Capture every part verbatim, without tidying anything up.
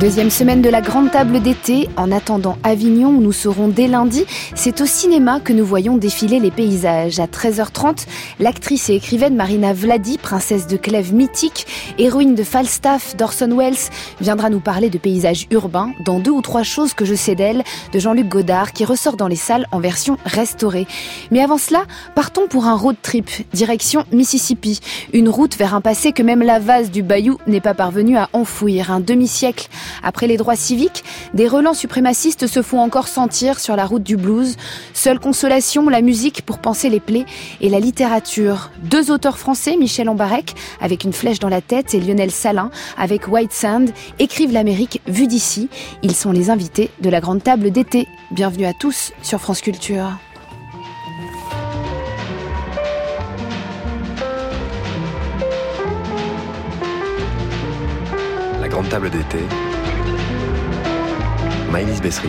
Deuxième semaine de la grande table d'été. En attendant Avignon, où nous serons dès lundi, c'est au cinéma que nous voyons défiler les paysages. À treize heures trente, l'actrice et écrivaine Marina Vladi, princesse de Clèves mythique, héroïne de Falstaff d'Orson Welles, viendra nous parler de paysages urbains dans Deux ou trois choses que je sais d'elle, de Jean-Luc Godard, qui ressort dans les salles en version restaurée. Mais avant cela, partons pour un road trip, direction Mississippi. Une route vers un passé que même la vase du Bayou n'est pas parvenue à enfouir. Un demi-siècle après les droits civiques, des relents suprémacistes se font encore sentir sur la route du blues. Seule consolation, la musique pour panser les plaies et la littérature. Deux auteurs français, Michel Ambarek avec Une flèche dans la tête et Lionel Salin avec White Sand, écrivent l'Amérique vue d'ici. Ils sont les invités de la grande table d'été. Bienvenue à tous sur France Culture. La grande table d'été. Maëlys Bessery.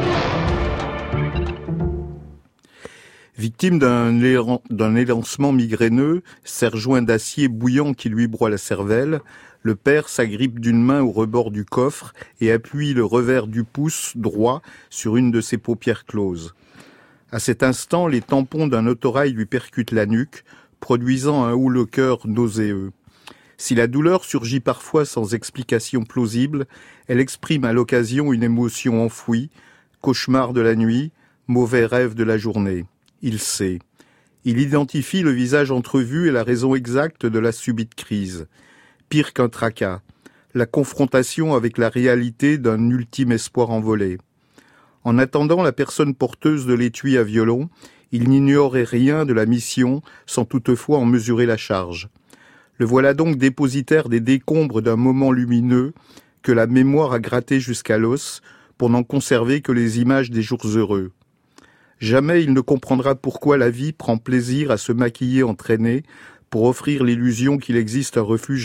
Victime d'un, élan, d'un élancement migraineux, serre-joint d'acier bouillant qui lui broie la cervelle, le père s'agrippe d'une main au rebord du coffre et appuie le revers du pouce droit sur une de ses paupières closes. À cet instant, les tampons d'un autorail lui percutent la nuque, produisant un haut-le-cœur nauséeux. Si la douleur surgit parfois sans explication plausible, elle exprime à l'occasion une émotion enfouie, cauchemar de la nuit, mauvais rêve de la journée. Il sait. Il identifie le visage entrevu et la raison exacte de la subite crise. Pire qu'un tracas, la confrontation avec la réalité d'un ultime espoir envolé. En attendant la personne porteuse de l'étui à violon, il n'ignorait rien de la mission sans toutefois en mesurer la charge. Le voilà donc dépositaire des décombres d'un moment lumineux que la mémoire a gratté jusqu'à l'os pour n'en conserver que les images des jours heureux. Jamais il ne comprendra pourquoi la vie prend plaisir à se maquiller entraîné pour offrir l'illusion qu'il existe un refuge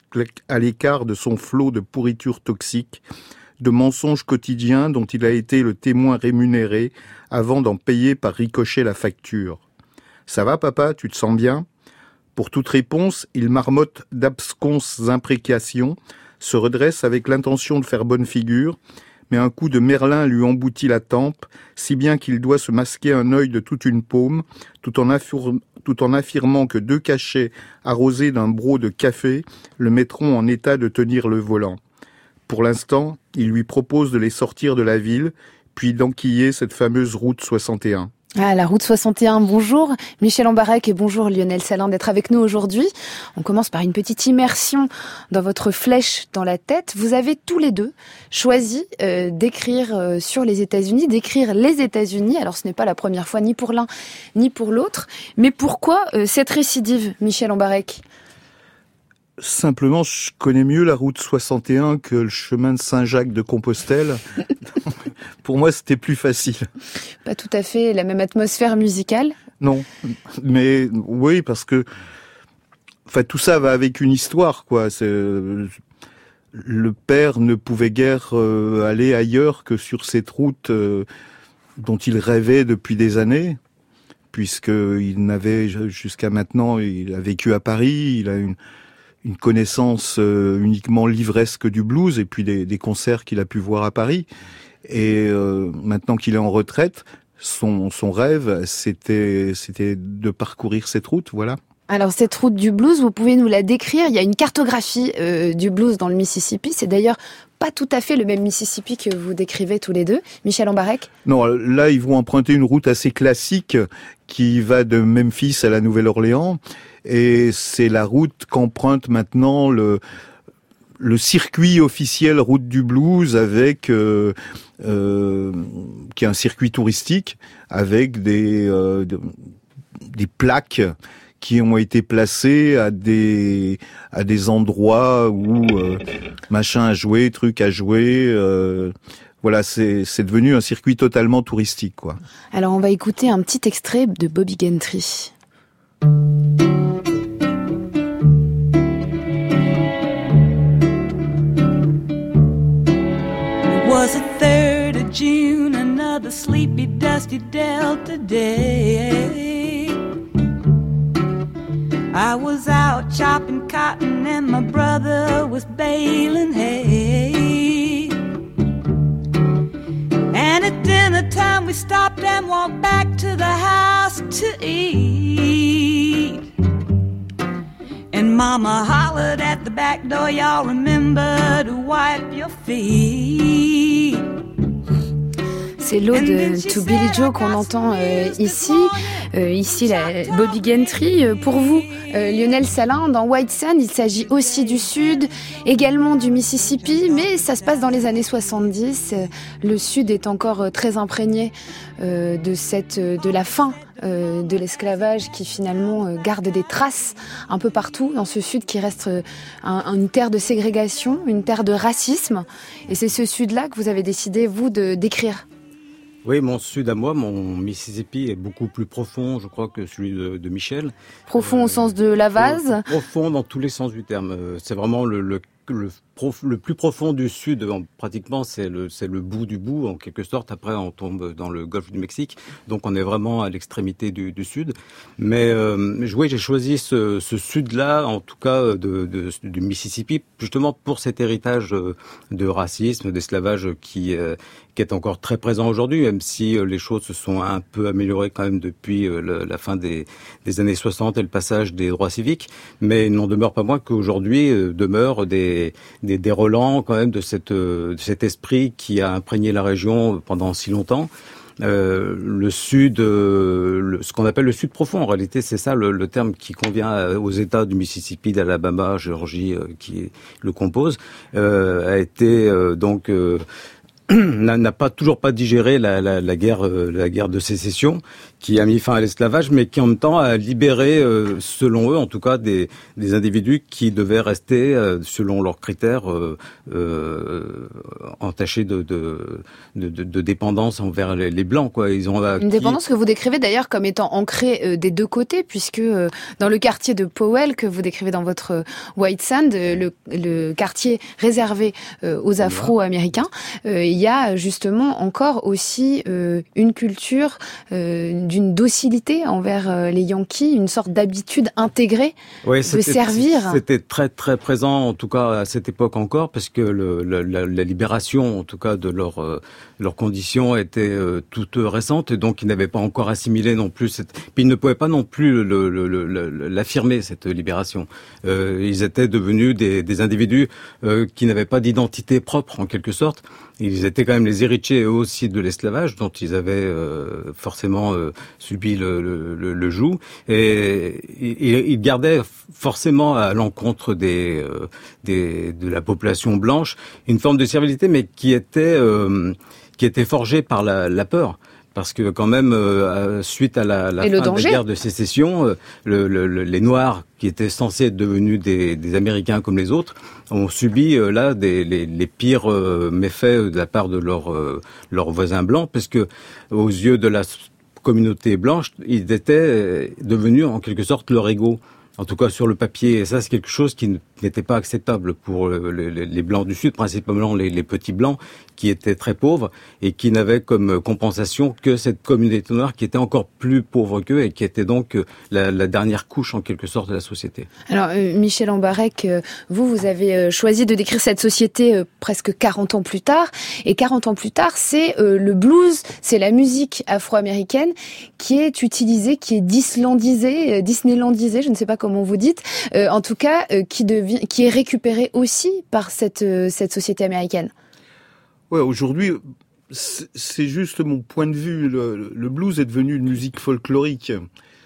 à l'écart de son flot de pourriture toxique, de mensonges quotidiens dont il a été le témoin rémunéré avant d'en payer par ricochet la facture. « Ça va, papa, tu te sens bien ?» Pour toute réponse, il marmotte d'absconses imprécations, se redresse avec l'intention de faire bonne figure, mais un coup de merlin lui emboutit la tempe, si bien qu'il doit se masquer un œil de toute une paume, tout en, affir- tout en affirmant que deux cachets arrosés d'un broc de café le mettront en état de tenir le volant. Pour l'instant, il lui propose de les sortir de la ville, puis d'enquiller cette fameuse route soixante et un. Ah, la route soixante et un, bonjour Michel Ambarek et bonjour Lionel Salin d'être avec nous aujourd'hui. On commence par une petite immersion dans votre flèche dans la tête. Vous avez tous les deux choisi euh, d'écrire euh, sur les États-Unis, d'écrire les États-Unis. Alors ce n'est pas la première fois ni pour l'un ni pour l'autre. Mais pourquoi euh, cette récidive, Michel Ambarek ? Simplement, je connais mieux la route soixante et un que le chemin de Saint-Jacques de Compostelle. Pour moi, c'était plus facile. Pas tout à fait la même atmosphère musicale ? Non, mais oui, parce que enfin, tout ça va avec une histoire, quoi. C'est, le père ne pouvait guère euh, aller ailleurs que sur cette route euh, dont il rêvait depuis des années, puisqu'il n'avait, jusqu'à maintenant, il a vécu à Paris, il a une une connaissance euh, uniquement livresque du blues et puis des, des concerts qu'il a pu voir à Paris. Et euh, maintenant qu'il est en retraite, son, son rêve, c'était, c'était de parcourir cette route, voilà. Alors cette route du blues, vous pouvez nous la décrire ? Il y a une cartographie euh, du blues dans le Mississippi. C'est d'ailleurs pas tout à fait le même Mississippi que vous décrivez tous les deux. Michel Ambarek ? Non, là, ils vont emprunter une route assez classique qui va de Memphis à la Nouvelle-Orléans. Et c'est la route qu'emprunte maintenant le, le circuit officiel Route du Blues avec, euh, euh, qui est un circuit touristique avec des, euh, des plaques qui ont été placés à des à des endroits où euh, machin à jouer, truc à jouer. Euh, voilà, c'est c'est devenu un circuit totalement touristique, quoi. Alors on va écouter un petit extrait de Bobby Gentry. It was the third of June, another sleepy, dusty Delta day. I was out chopping cotton and my brother was baling hay. dinner time we stopped and walked back to the house to eat. And Mama hollered at the back door, y'all remember to wipe your feet. C'est l'ode to Billie Joe qu'on entend euh, ici. Euh, ici, la Bobby Gentry. Euh, pour vous, euh, Lionel Salin, dans White Sand, il s'agit aussi du Sud, également du Mississippi, mais ça se passe dans les années soixante-dix. Euh, le Sud est encore euh, très imprégné euh, de, cette, euh, de la fin euh, de l'esclavage qui finalement euh, garde des traces un peu partout dans ce Sud qui reste euh, un, une terre de ségrégation, une terre de racisme. Et c'est ce Sud-là que vous avez décidé, vous, de décrire. Oui, mon sud à moi, mon Mississippi est beaucoup plus profond, je crois, que celui de, de Michel. Profond euh, au sens de la vase ? Profond dans tous les sens du terme. C'est vraiment le, le, le, prof, le plus profond du sud, pratiquement, c'est le, c'est le bout du bout, en quelque sorte. Après, on tombe dans le golfe du Mexique, donc on est vraiment à l'extrémité du, du sud. Mais euh, oui, j'ai choisi ce, ce sud-là, en tout cas de, de, du Mississippi, justement pour cet héritage de racisme, d'esclavage qui... Euh, qui est encore très présent aujourd'hui, même si les choses se sont un peu améliorées quand même depuis la fin des, des années soixante et le passage des droits civiques. Mais il n'en demeure pas moins qu'aujourd'hui euh, demeurent des, des, des relents quand même de, cette, de cet esprit qui a imprégné la région pendant si longtemps. Euh, le sud, euh, le, ce qu'on appelle le sud profond, en réalité, c'est ça le, le terme qui convient aux États du Mississippi, d'Alabama, Géorgie, euh, qui le composent, euh, a été euh, donc... Euh, N'a, n'a pas toujours pas digéré la, la, la guerre, euh, la guerre de sécession, qui a mis fin à l'esclavage, mais qui en même temps a libéré, euh, selon eux, en tout cas, des, des individus qui devaient rester, euh, selon leurs critères, euh, euh, entachés de, de, de, de dépendance envers les, les blancs, quoi. Ils ont acquis... Une dépendance que vous décrivez d'ailleurs comme étant ancrée euh, des deux côtés, puisque euh, dans le quartier de Powell que vous décrivez dans votre euh, White Sand, euh, le, le quartier réservé euh, aux Afro-Américains, euh, il y a justement encore aussi euh, une culture euh, d'une docilité envers euh, les Yankees, une sorte d'habitude intégrée oui, de servir. C'était très très présent, en tout cas à cette époque encore, parce que le, la, la, la libération, en tout cas de leur, euh, leurs conditions, était euh, toute récente, et donc ils n'avaient pas encore assimilé non plus. Cette... Puis ils ne pouvaient pas non plus le, le, le, le, l'affirmer, cette libération. Euh, ils étaient devenus des, des individus euh, qui n'avaient pas d'identité propre, en quelque sorte. Ils étaient quand même les héritiers eux aussi de l'esclavage, dont ils avaient euh, forcément euh, subi le, le, le joug, et ils gardaient forcément à l'encontre des, euh, des de la population blanche une forme de servilité, mais qui était euh, qui était forgée par la, la peur. Parce que quand même, euh, suite à la, la fin de la guerre de sécession, euh, le, le, le, les Noirs, qui étaient censés être devenus des, des Américains comme les autres, ont subi euh, là des, les, les pires euh, méfaits de la part de leurs euh, leurs voisins blancs, parce que aux yeux de la communauté blanche, ils étaient devenus en quelque sorte leurs égaux. En tout cas sur le papier, et ça c'est quelque chose qui n'était pas acceptable pour les, les Blancs du Sud, principalement les, les petits Blancs, qui étaient très pauvres et qui n'avaient comme compensation que cette communauté noire qui était encore plus pauvre qu'eux et qui était donc la, la dernière couche en quelque sorte de la société. Alors euh, Michel Ambarek, euh, vous, vous avez euh, choisi de décrire cette société euh, presque quarante ans plus tard, et quarante ans plus tard, c'est euh, le blues, c'est la musique afro-américaine qui est utilisée, qui est dislandisée, euh, disneylandisée, je ne sais pas comment vous dites, euh, en tout cas, euh, qui devient, qui est récupérée aussi par cette euh, cette société américaine. Ouais, aujourd'hui, c'est juste mon point de vue. Le, le blues est devenu une musique folklorique.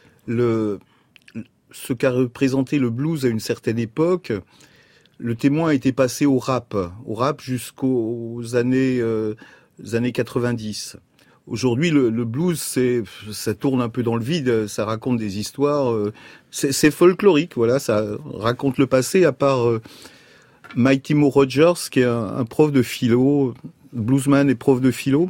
Le, ce qu'a représenté le blues à une certaine époque, le témoin a été passé au rap, au rap jusqu'aux années euh, années quatre-vingt-dix. Aujourd'hui, le, le blues, c'est, ça tourne un peu dans le vide, ça raconte des histoires, euh, c'est, c'est folklorique, voilà, ça raconte le passé, à part euh, Mighty Mo Rogers, qui est un, un prof de philo, bluesman et prof de philo,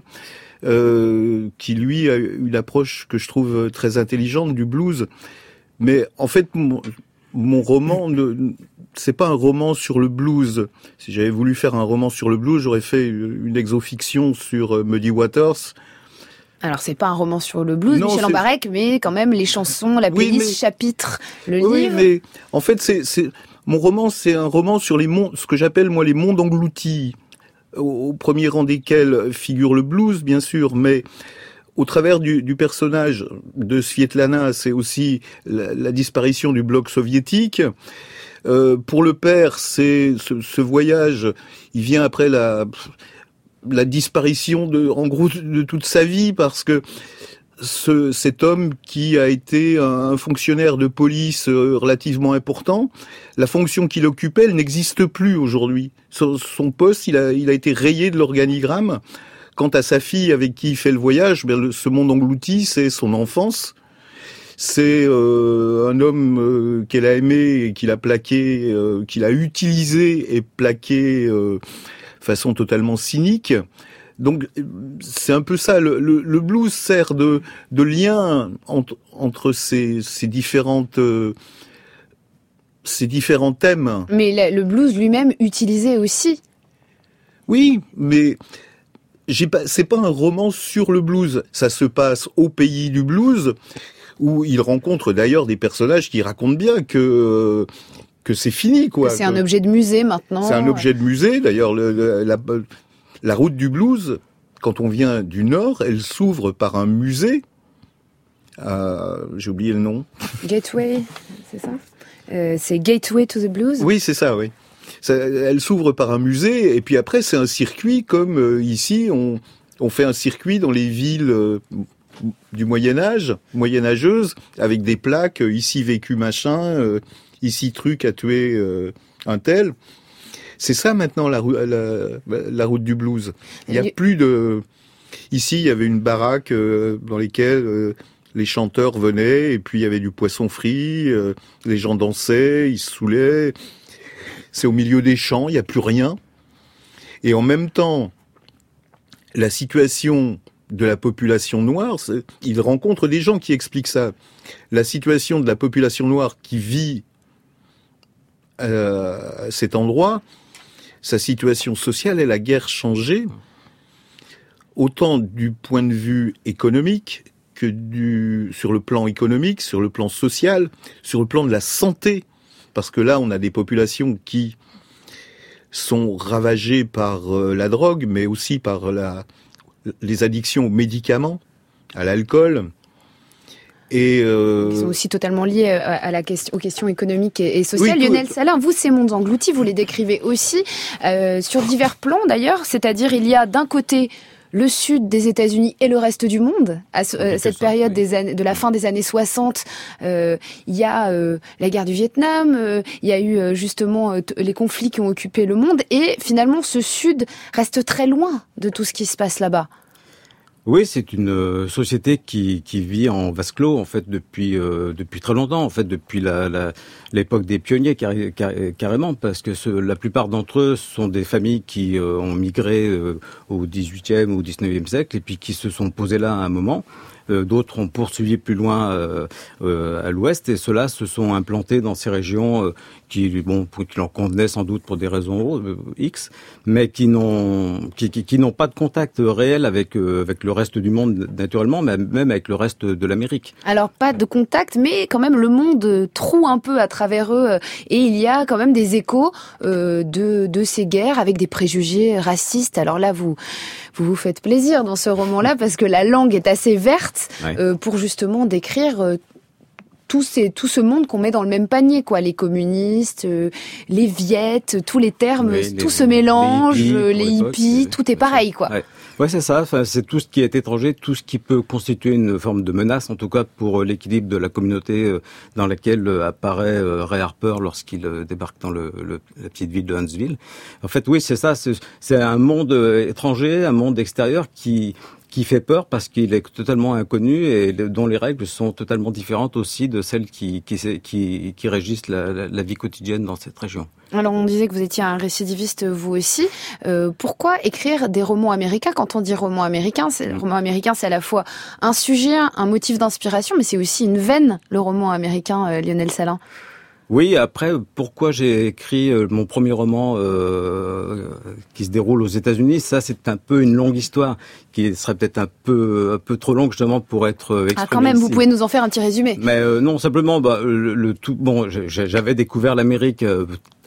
euh, qui lui a une approche que je trouve très intelligente du blues. Mais en fait, mon, mon roman, ne, c'est pas un roman sur le blues. Si j'avais voulu faire un roman sur le blues, j'aurais fait une exofiction sur Muddy Waters. Alors, c'est pas un roman sur le blues, non, Michel Ambarek, mais quand même les chansons, la playlist, oui, mais... chapitre, le oui, livre. Oui, mais en fait, c'est, c'est mon roman, c'est un roman sur les mondes, ce que j'appelle moi les mondes engloutis. au, au premier rang desquels figure le blues, bien sûr, mais au travers du, du personnage de Svietlana, c'est aussi la, la disparition du bloc soviétique. Euh, pour le père, c'est ce, ce voyage, il vient après la, la disparition de, en gros, de toute sa vie, parce que ce, cet homme qui a été un fonctionnaire de police relativement important, la fonction qu'il occupait, elle n'existe plus aujourd'hui. Son, son poste, il a, il a été rayé de l'organigramme. Quant à sa fille avec qui il fait le voyage, bien, le, ce monde englouti, c'est son enfance. C'est euh, un homme euh, qu'elle a aimé et qu'il a plaqué, euh, qu'il a utilisé et plaqué euh, façon totalement cynique. Donc c'est un peu ça. Le, le, le blues sert de, de lien entre, entre ces, ces différentes euh, ces différents thèmes. Mais le blues lui-même utilisé aussi. Oui, mais j'ai pas, c'est pas un roman sur le blues. Ça se passe au pays du blues, où il rencontre d'ailleurs des personnages qui racontent bien que que c'est fini, quoi. C'est un objet de musée maintenant. C'est un objet de musée. D'ailleurs, le, le, la, la route du blues, quand on vient du Nord, elle s'ouvre par un musée. Euh, j'ai oublié le nom. Gateway, c'est ça euh, C'est Gateway to the Blues. Oui, c'est ça, oui. Ça, elle s'ouvre par un musée, et puis après, c'est un circuit, comme euh, ici, on, on fait un circuit dans les villes euh, du Moyen-Âge, moyenâgeuses, avec des plaques, euh, ici vécu machin, euh, ici truc a tué euh, un tel. C'est ça maintenant la, la, la route du blues. Il n'y a plus de... Ici, il y avait une baraque euh, dans lesquelles euh, les chanteurs venaient, et puis il y avait du poisson frit, euh, les gens dansaient, ils se saoulaient. C'est au milieu des champs, il n'y a plus rien. Et en même temps, la situation de la population noire, il rencontre des gens qui expliquent ça. La situation de la population noire qui vit euh, à cet endroit, sa situation sociale, elle a guère changé, autant du point de vue économique que du, sur le plan économique, sur le plan social, sur le plan de la santé. Parce que là, on a des populations qui sont ravagées par euh, la drogue, mais aussi par la, les addictions aux médicaments, à l'alcool. Et euh... Ils sont aussi totalement liés à, à la question, aux questions économiques et, et sociales. Oui, Lionel Salin, vous, ces mondes engloutis, vous les décrivez aussi euh, sur divers plans d'ailleurs. C'est-à-dire, il y a d'un côté le sud des États-Unis et le reste du monde. À ce, euh, cette période des années, de la fin des années soixante, euh, il y a euh, la guerre du Vietnam, euh, il y a eu euh, justement euh, t- les conflits qui ont occupé le monde, et finalement ce sud reste très loin de tout ce qui se passe là-bas. Oui, c'est une euh, société qui, qui vit en vase clos en fait depuis euh, depuis très longtemps, en fait depuis la, la l'époque des pionniers carré, carré, carrément, parce que ce, la plupart d'entre eux sont des familles qui euh, ont migré euh, au dix-huitième ou au dix-neuvième siècle et puis qui se sont posées là à un moment. Euh, d'autres ont poursuivi plus loin euh, euh, à l'ouest, et ceux-là se sont implantés dans ces régions euh, qui, bon, qui leur convenaient sans doute pour des raisons euh, X, mais qui n'ont qui, qui, qui n'ont pas de contact réel avec euh, avec le reste du monde naturellement, mais même avec le reste de l'Amérique. Alors pas de contact, mais quand même le monde troue un peu à travers eux, et il y a quand même des échos euh, de de ces guerres avec des préjugés racistes. Alors là, vous vous vous faites plaisir dans ce roman-là parce que la langue est assez verte ouais. euh, pour justement décrire euh, tout, ces, tout ce monde qu'on met dans le même panier, quoi. Les communistes, euh, les viettes, tous les termes, oui, tout les, se mélange, les hippies, les hippies tout est pareil, quoi. Ouais. Ouais, c'est ça. Enfin, c'est tout ce qui est étranger, tout ce qui peut constituer une forme de menace, en tout cas pour l'équilibre de la communauté dans laquelle apparaît Ray Harper lorsqu'il débarque dans le, le, la petite ville de Huntsville. En fait, oui, c'est ça. C'est, c'est un monde étranger, un monde extérieur qui qui fait peur parce qu'il est totalement inconnu et dont les règles sont totalement différentes aussi de celles qui qui qui, qui régissent la, la, la vie quotidienne dans cette région. Alors on disait que vous étiez un récidiviste vous aussi. Euh, pourquoi écrire des romans américains? Quand on dit roman américain, c'est, le roman américain, c'est à la fois un sujet, un motif d'inspiration, mais c'est aussi une veine, le roman américain, euh, Lionel Salin. Oui, après, pourquoi j'ai écrit euh, mon premier roman euh, qui se déroule aux États-Unis, ça c'est un peu une longue histoire qui serait peut-être un peu un peu trop longue justement pour être exprimée. Ah, quand même, ici. Vous pouvez nous en faire un petit résumé. Mais euh, non, simplement, bah, le, le tout. Bon, j'avais découvert l'Amérique. Euh,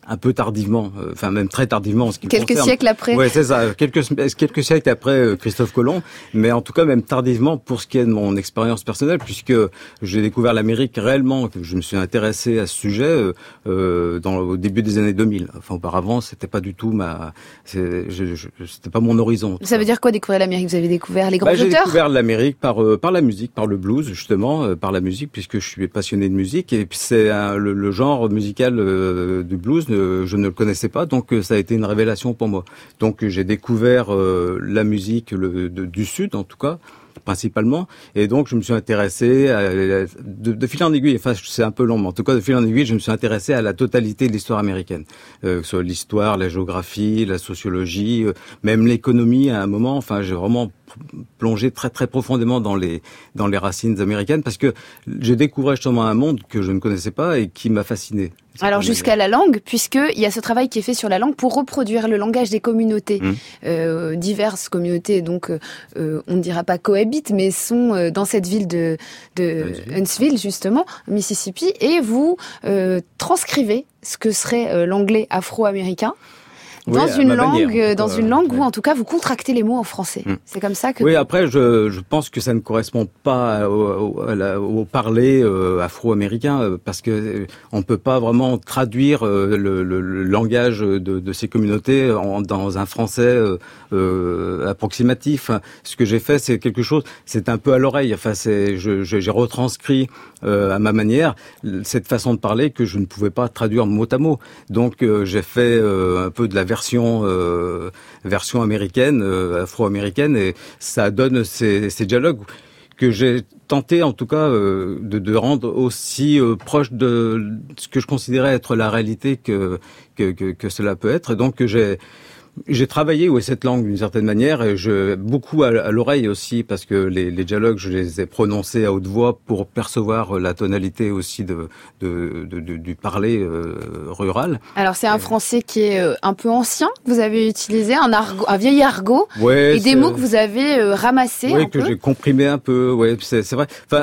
un peu tardivement, euh, enfin même très tardivement en ce qui me concerne. Quelques siècles après. Ouais, c'est ça, quelques quelques siècles après euh, Christophe Colomb, mais en tout cas même tardivement pour ce qui est de mon expérience personnelle, puisque j'ai découvert l'Amérique réellement, que je me suis intéressé à ce sujet euh, euh, dans au début des années deux mille. Enfin auparavant, c'était pas du tout ma, c'est, je, je, c'était pas mon horizon. Ça veut dire quoi découvrir l'Amérique? Vous avez découvert les grands bah, auteurs? J'ai découvert l'Amérique par euh, par la musique, par le blues justement, euh, par la musique, puisque je suis passionné de musique, et puis c'est un, le, le genre musical euh, du blues, euh, je ne le connaissais pas, donc euh, ça a été une révélation pour moi. Donc euh, j'ai découvert euh, la musique le, de, du Sud en tout cas, principalement, et donc je me suis intéressé à, de, de fil en aiguille, enfin c'est un peu long, mais en tout cas de fil en aiguille, je me suis intéressé à la totalité de l'histoire américaine, euh, que ce soit l'histoire, la géographie, la sociologie, euh, même l'économie à un moment, enfin j'ai vraiment plongé très très profondément dans les dans les racines américaines, parce que j'ai découvert justement un monde que je ne connaissais pas et qui m'a fasciné. Alors jusqu'à la langue, puisqu'il y a ce travail qui est fait sur la langue pour reproduire le langage des communautés, mmh. euh, diverses communautés, donc euh, on ne dira pas cohabitent, mais sont euh, dans cette ville de, de Huntsville, justement, Mississippi, et vous euh, transcrivez ce que serait euh, l'anglais afro-américain. Dans oui, une langue, manière, dans une langue ouais. où en tout cas vous contractez les mots en français. Mmh. C'est comme ça que. Oui, après je, je pense que ça ne correspond pas au, au, au parler euh, afro-américain euh, parce que euh, on peut pas vraiment traduire euh, le, le, le langage de, de ces communautés en, dans un français euh, euh, approximatif. Ce que j'ai fait, c'est quelque chose, c'est un peu à l'oreille. Enfin, c'est, je, je, j'ai retranscrit euh, à ma manière cette façon de parler que je ne pouvais pas traduire mot à mot. Donc euh, j'ai fait euh, un peu de la version euh, version américaine, euh, afro-américaine, et ça donne ces, ces dialogues que j'ai tenté en tout cas euh, de, de rendre aussi euh, proche de ce que je considérais être la réalité que que, que, que cela peut être. Et donc j'ai J'ai travaillé ouais, cette langue d'une certaine manière, et je, beaucoup à, à l'oreille aussi, parce que les, les dialogues, je les ai prononcés à haute voix pour percevoir la tonalité aussi de, de, de, de du parler euh, rural. Alors c'est un et... français qui est euh, un peu ancien, que vous avez utilisé, un, argot, un vieil argot, ouais, et des mots que vous avez euh, ramassés ouais, un que peu. j'ai comprimé un peu, ouais, c'est, c'est vrai. Enfin,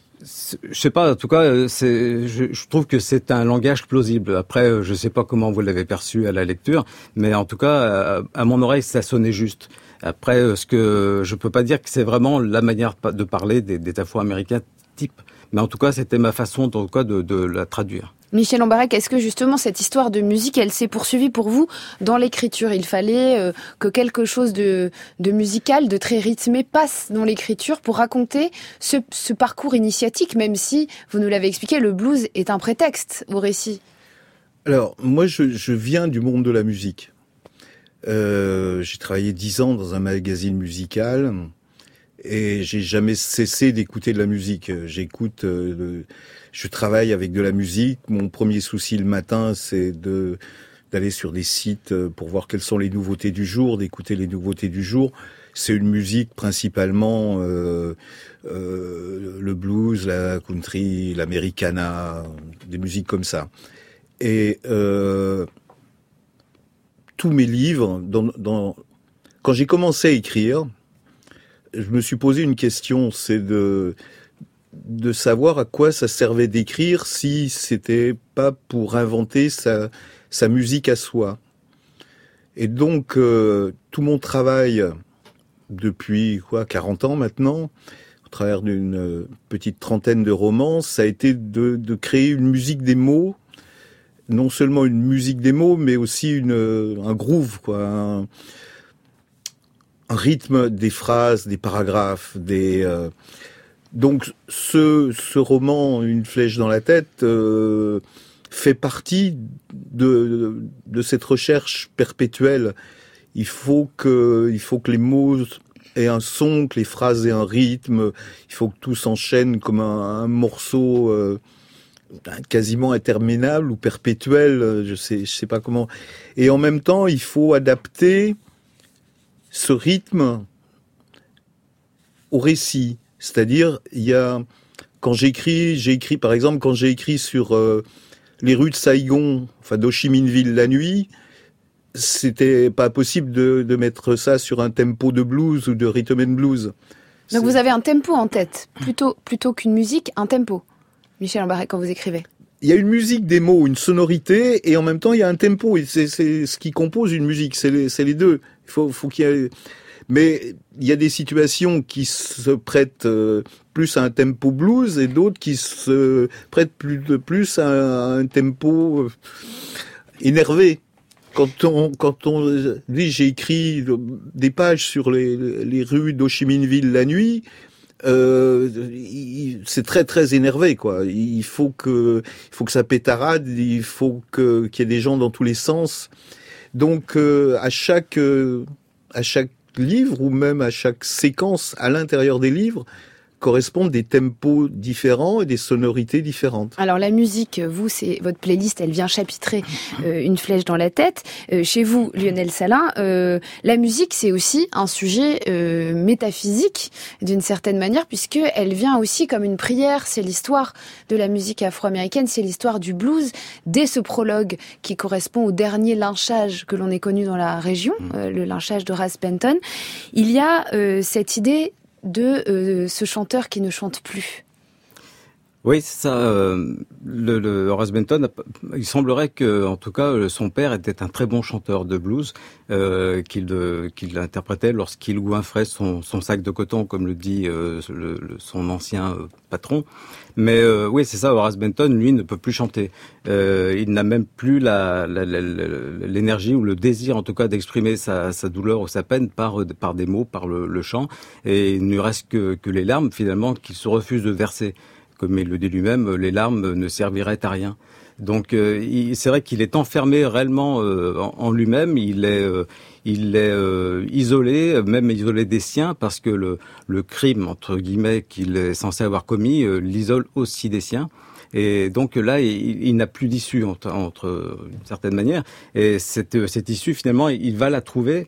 je sais pas, en tout cas, c'est, je, je trouve que c'est un langage plausible. Après, je sais pas comment vous l'avez perçu à la lecture, mais en tout cas, à, à mon oreille, ça sonnait juste. Après, ce que je peux pas dire que c'est vraiment la manière de parler des, des afro-américains type, mais en tout cas, c'était ma façon, en tout cas, de, de la traduire. Michel Embarek, est-ce que justement cette histoire de musique, elle s'est poursuivie pour vous dans l'écriture? Il fallait euh, que quelque chose de, de musical, de très rythmé passe dans l'écriture pour raconter ce, ce parcours initiatique, même si, vous nous l'avez expliqué, le blues est un prétexte au récit. Alors, moi, je, je viens du monde de la musique. Euh, j'ai travaillé dix ans dans un magazine musical et j'ai jamais cessé d'écouter de la musique. J'écoute... Euh, le, Je travaille avec de la musique. Mon premier souci le matin, c'est de d'aller sur des sites pour voir quelles sont les nouveautés du jour, d'écouter les nouveautés du jour. C'est une musique principalement euh, euh, le blues, la country, l'americana, des musiques comme ça. Et euh, tous mes livres, dans, dans, quand j'ai commencé à écrire, je me suis posé une question, c'est de de savoir à quoi ça servait d'écrire si c'était pas pour inventer sa, sa musique à soi. Et donc, euh, tout mon travail depuis, quoi, quarante ans maintenant, au travers d'une petite trentaine de romans, ça a été de, de créer une musique des mots, non seulement une musique des mots, mais aussi une, un groove, quoi, un, un rythme des phrases, des paragraphes, des... Euh, Donc ce, ce roman, Une flèche dans la tête, euh, fait partie de, de cette recherche perpétuelle. Il faut que, il faut que les mots aient un son, que les phrases aient un rythme. Il faut que tout s'enchaîne comme un, un morceau euh, quasiment interminable ou perpétuel. Je sais, je sais pas comment. Et en même temps, il faut adapter ce rythme au récit. C'est-à-dire, il y a, quand j'écris, j'ai écrit, par exemple, quand j'ai écrit sur euh, les rues de Saigon, enfin d'Ho Chi Minh Ville la nuit, c'était pas possible de, de mettre ça sur un tempo de blues ou de rhythm and blues. Donc C'est... vous avez un tempo en tête, plutôt, plutôt qu'une musique, un tempo, Michel Embarek, quand vous écrivez. il y a une musique des mots, une sonorité, et en même temps il y a un tempo. Et c'est, c'est ce qui compose une musique. C'est les, c'est les deux. Il faut, faut qu'il y ait... Mais il y a des situations qui se prêtent euh, plus à un tempo blues et d'autres qui se prêtent plus, plus à un, à un tempo euh, énervé. Quand on, quand on dit j'ai écrit des pages sur les, les rues d'Ho Chi Minh Ville la nuit, euh, c'est très très énervé quoi. Il faut que, il faut que ça pétarade, il faut que qu'il y ait des gens dans tous les sens. Donc euh, à chaque, euh, à chaque livre ou même à chaque séquence à l'intérieur des livres correspondent des tempos différents et des sonorités différentes. Alors la musique, vous, c'est votre playlist, elle vient chapitrer euh, une flèche dans la tête. Euh, chez vous, Lionel Salin, euh, la musique, c'est aussi un sujet euh, métaphysique d'une certaine manière, puisque elle vient aussi comme une prière. C'est l'histoire de la musique afro-américaine, c'est l'histoire du blues. Dès ce prologue qui correspond au dernier lynchage que l'on ait connu dans la région, euh, le lynchage d'Horace Benton, il y a euh, cette idée de euh, ce chanteur qui ne chante plus. Oui, c'est ça. Euh, le, le Horace Benton, il semblerait que, en tout cas, son père était un très bon chanteur de blues euh, qu'il, de, qu'il interprétait lorsqu'il goinfrait son, son sac de coton, comme le dit euh, le, le, son ancien euh, patron. Mais euh, oui, c'est ça. Horace Benton, lui, ne peut plus chanter. Euh, il n'a même plus la, la, la, la, l'énergie ou le désir, en tout cas, d'exprimer sa, sa douleur ou sa peine par par des mots, par le, le chant. Et il ne lui reste que, que les larmes, finalement, qu'il se refuse de verser. Comme il le dit lui-même, les larmes ne serviraient à rien. Donc euh, il, c'est vrai qu'il est enfermé réellement euh, en, en lui-même, il est, euh, il est euh, isolé, même isolé des siens, parce que le, le crime, entre guillemets, qu'il est censé avoir commis, euh, l'isole aussi des siens. Et donc là, il, il n'a plus d'issue, entre, entre d'une certaine manière. Et cette, cette issue, finalement, il va la trouver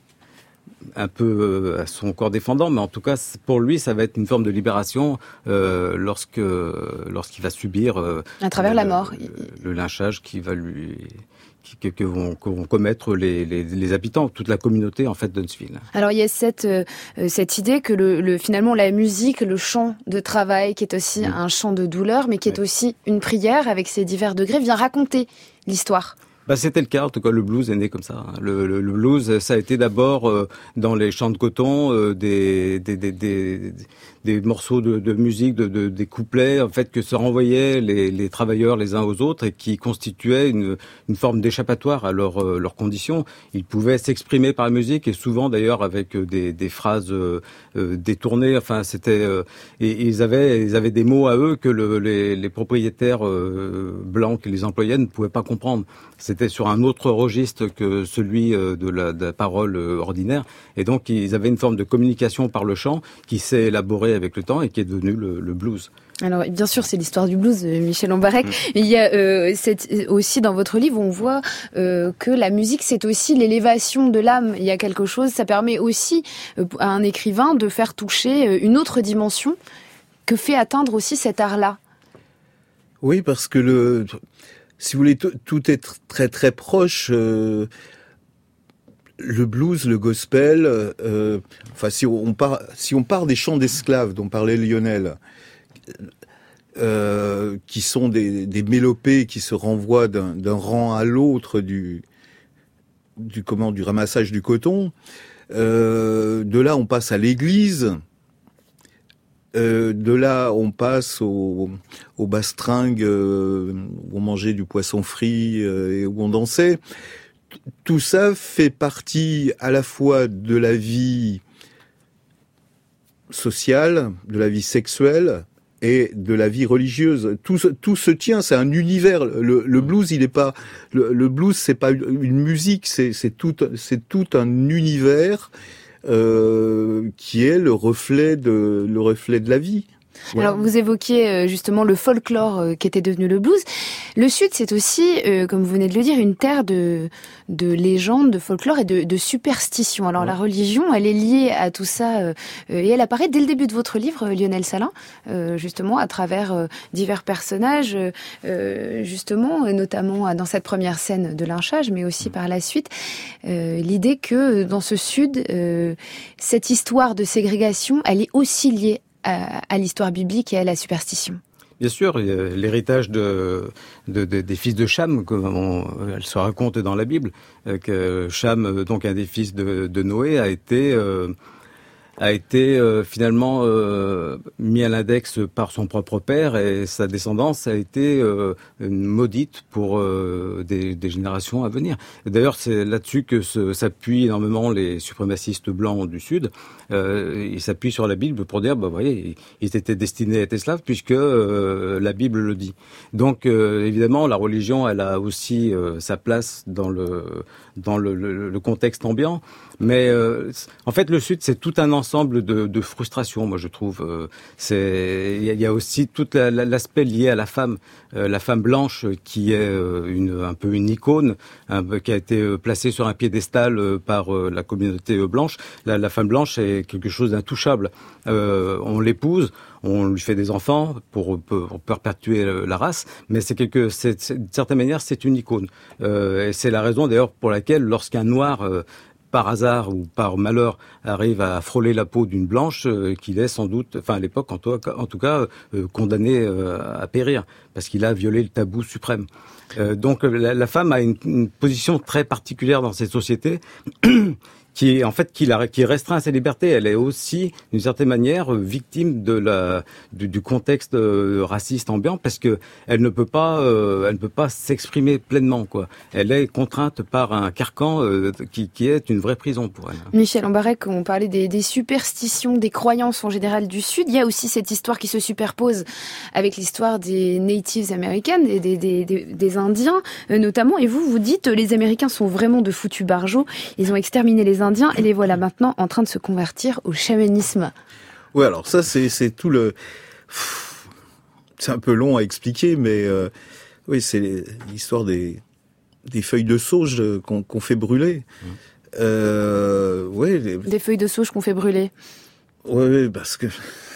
un peu à son corps défendant, mais en tout cas, pour lui, ça va être une forme de libération euh, lorsque lorsqu'il va subir euh, à travers le, la mort, le, le lynchage qui va lui qui, que, que, vont, que vont commettre les, les, les habitants, toute la communauté en fait d'Huntsville. Alors il y a cette euh, cette idée que le, le finalement la musique, le chant de travail, qui est aussi oui. un chant de douleur, mais qui est oui. aussi une prière avec ses divers degrés, vient raconter l'histoire. Bah, c'était le cas, en tout cas le blues est né comme ça. Le, le, le blues, ça a été d'abord euh, dans les champs de coton, euh, des, des, des, des, des morceaux de, de musique, de, de, des couplets, en fait, que se renvoyaient les, les travailleurs les uns aux autres et qui constituaient une, une forme d'échappatoire à leurs euh, leurs conditions. Ils pouvaient s'exprimer par la musique et souvent d'ailleurs avec des, des phrases euh, euh, détournées. Enfin, c'était euh, et, et ils avaient ils avaient des mots à eux que le, les, les propriétaires euh, blancs qui les employaient ne pouvaient pas comprendre. C'était sur un autre registre que celui de la, de la parole ordinaire. Et donc, ils avaient une forme de communication par le chant qui s'est élaborée avec le temps et qui est devenu le, le blues. Alors, bien sûr, c'est l'histoire du blues, Michel Ombarek. Mmh. Il y a euh, cette, aussi dans votre livre, on voit euh, que la musique, c'est aussi l'élévation de l'âme. Il y a quelque chose, ça permet aussi euh, à un écrivain de faire toucher une autre dimension que fait atteindre aussi cet art-là. Oui, parce que le... Si vous voulez, tout, tout est très très proche. Euh, le blues, le gospel. Euh, enfin, si on part, si on part des chants d'esclaves dont parlait Lionel, euh, qui sont des, des mélopées qui se renvoient d'un, d'un rang à l'autre du du comment du ramassage du coton. Euh, de là, on passe à l'église. Euh, de là, on passe au, au bastringue euh, où on mangeait du poisson frit euh, et où on dansait. Tout ça fait partie à la fois de la vie sociale, de la vie sexuelle et de la vie religieuse. Tout, tout se tient, c'est un univers. Le, le blues, il est pas. Le, le blues, c'est pas une musique, c'est, c'est tout, c'est tout un univers. Euh, qui est le reflet de le reflet de la vie. Ouais. Alors vous évoquiez justement le folklore euh, qui était devenu le blues. Le Sud, c'est aussi, euh, comme vous venez de le dire, une terre de de légendes, de folklore et de, de superstitions. Alors ouais. la religion, elle est liée à tout ça euh, et elle apparaît dès le début de votre livre, Lionel Salin, euh, justement à travers euh, divers personnages, euh, justement, notamment dans cette première scène de lynchage, mais aussi par la suite, euh, l'idée que dans ce Sud, euh, cette histoire de ségrégation, elle est aussi liée À, à l'histoire biblique et à la superstition. Bien sûr, l'héritage de, de, de, des fils de Cham, comme on, elle se raconte dans la Bible, que Cham, donc un des fils de, de Noé, a été... Euh, a été euh, finalement euh, mis à l'index par son propre père et sa descendance a été euh, maudite pour euh, des, des générations à venir. D'ailleurs, c'est là-dessus que se, s'appuient énormément les suprémacistes blancs du Sud. Euh, ils s'appuient sur la Bible pour dire, bah, vous voyez, ils étaient destinés à être esclaves puisque euh, la Bible le dit. Donc, euh, évidemment, la religion, elle a aussi euh, sa place dans le dans le, le, le contexte ambiant. Mais euh, en fait, le Sud, c'est tout un ensemble de, de frustrations, moi je trouve. Euh, c'est, il y a aussi tout la, la, l'aspect lié à la femme, euh, la femme blanche qui est euh, une, un peu une icône, un peu, qui a été euh, placée sur un piédestal euh, par euh, la communauté euh, blanche. La, la femme blanche est quelque chose d'intouchable. Euh, on l'épouse, on lui fait des enfants pour, pour perpétuer la race, mais c'est quelque, c'est, c'est, d'une certaine manière, c'est une icône. Euh, et c'est la raison d'ailleurs pour laquelle, lorsqu'un noir euh, par hasard ou par malheur, arrive à frôler la peau d'une blanche, euh, qu'il est sans doute, enfin à l'époque en tout cas, en tout cas euh, condamné euh, à périr, parce qu'il a violé le tabou suprême. Euh, donc la, la femme a une, une position très particulière dans cette société, qui est en fait qui, la, qui restreint ses libertés. Elle est aussi, d'une certaine manière, victime de la du, du contexte euh, raciste ambiant, parce que elle ne peut pas, euh, elle ne peut pas s'exprimer pleinement, quoi. Elle est contrainte par un carcan euh, qui, qui est une vraie prison pour elle. Michel Ambarek, on parlait des, des superstitions, des croyances en général du Sud. Il y a aussi cette histoire qui se superpose avec l'histoire des Natives américaines, des, des, des, des, des Indiens euh, notamment. Et vous, vous dites, les Américains sont vraiment de foutus barjots. Ils ont exterminé les Indiens et les voilà maintenant en train de se convertir au chamanisme. Ouais, alors ça, c'est, c'est tout le... C'est un peu long à expliquer, mais euh, oui, c'est l'histoire des, des feuilles de sauge qu'on, qu'on fait brûler. Mmh. Euh, ouais, les... Des feuilles de sauge qu'on fait brûler. Ouais, parce que...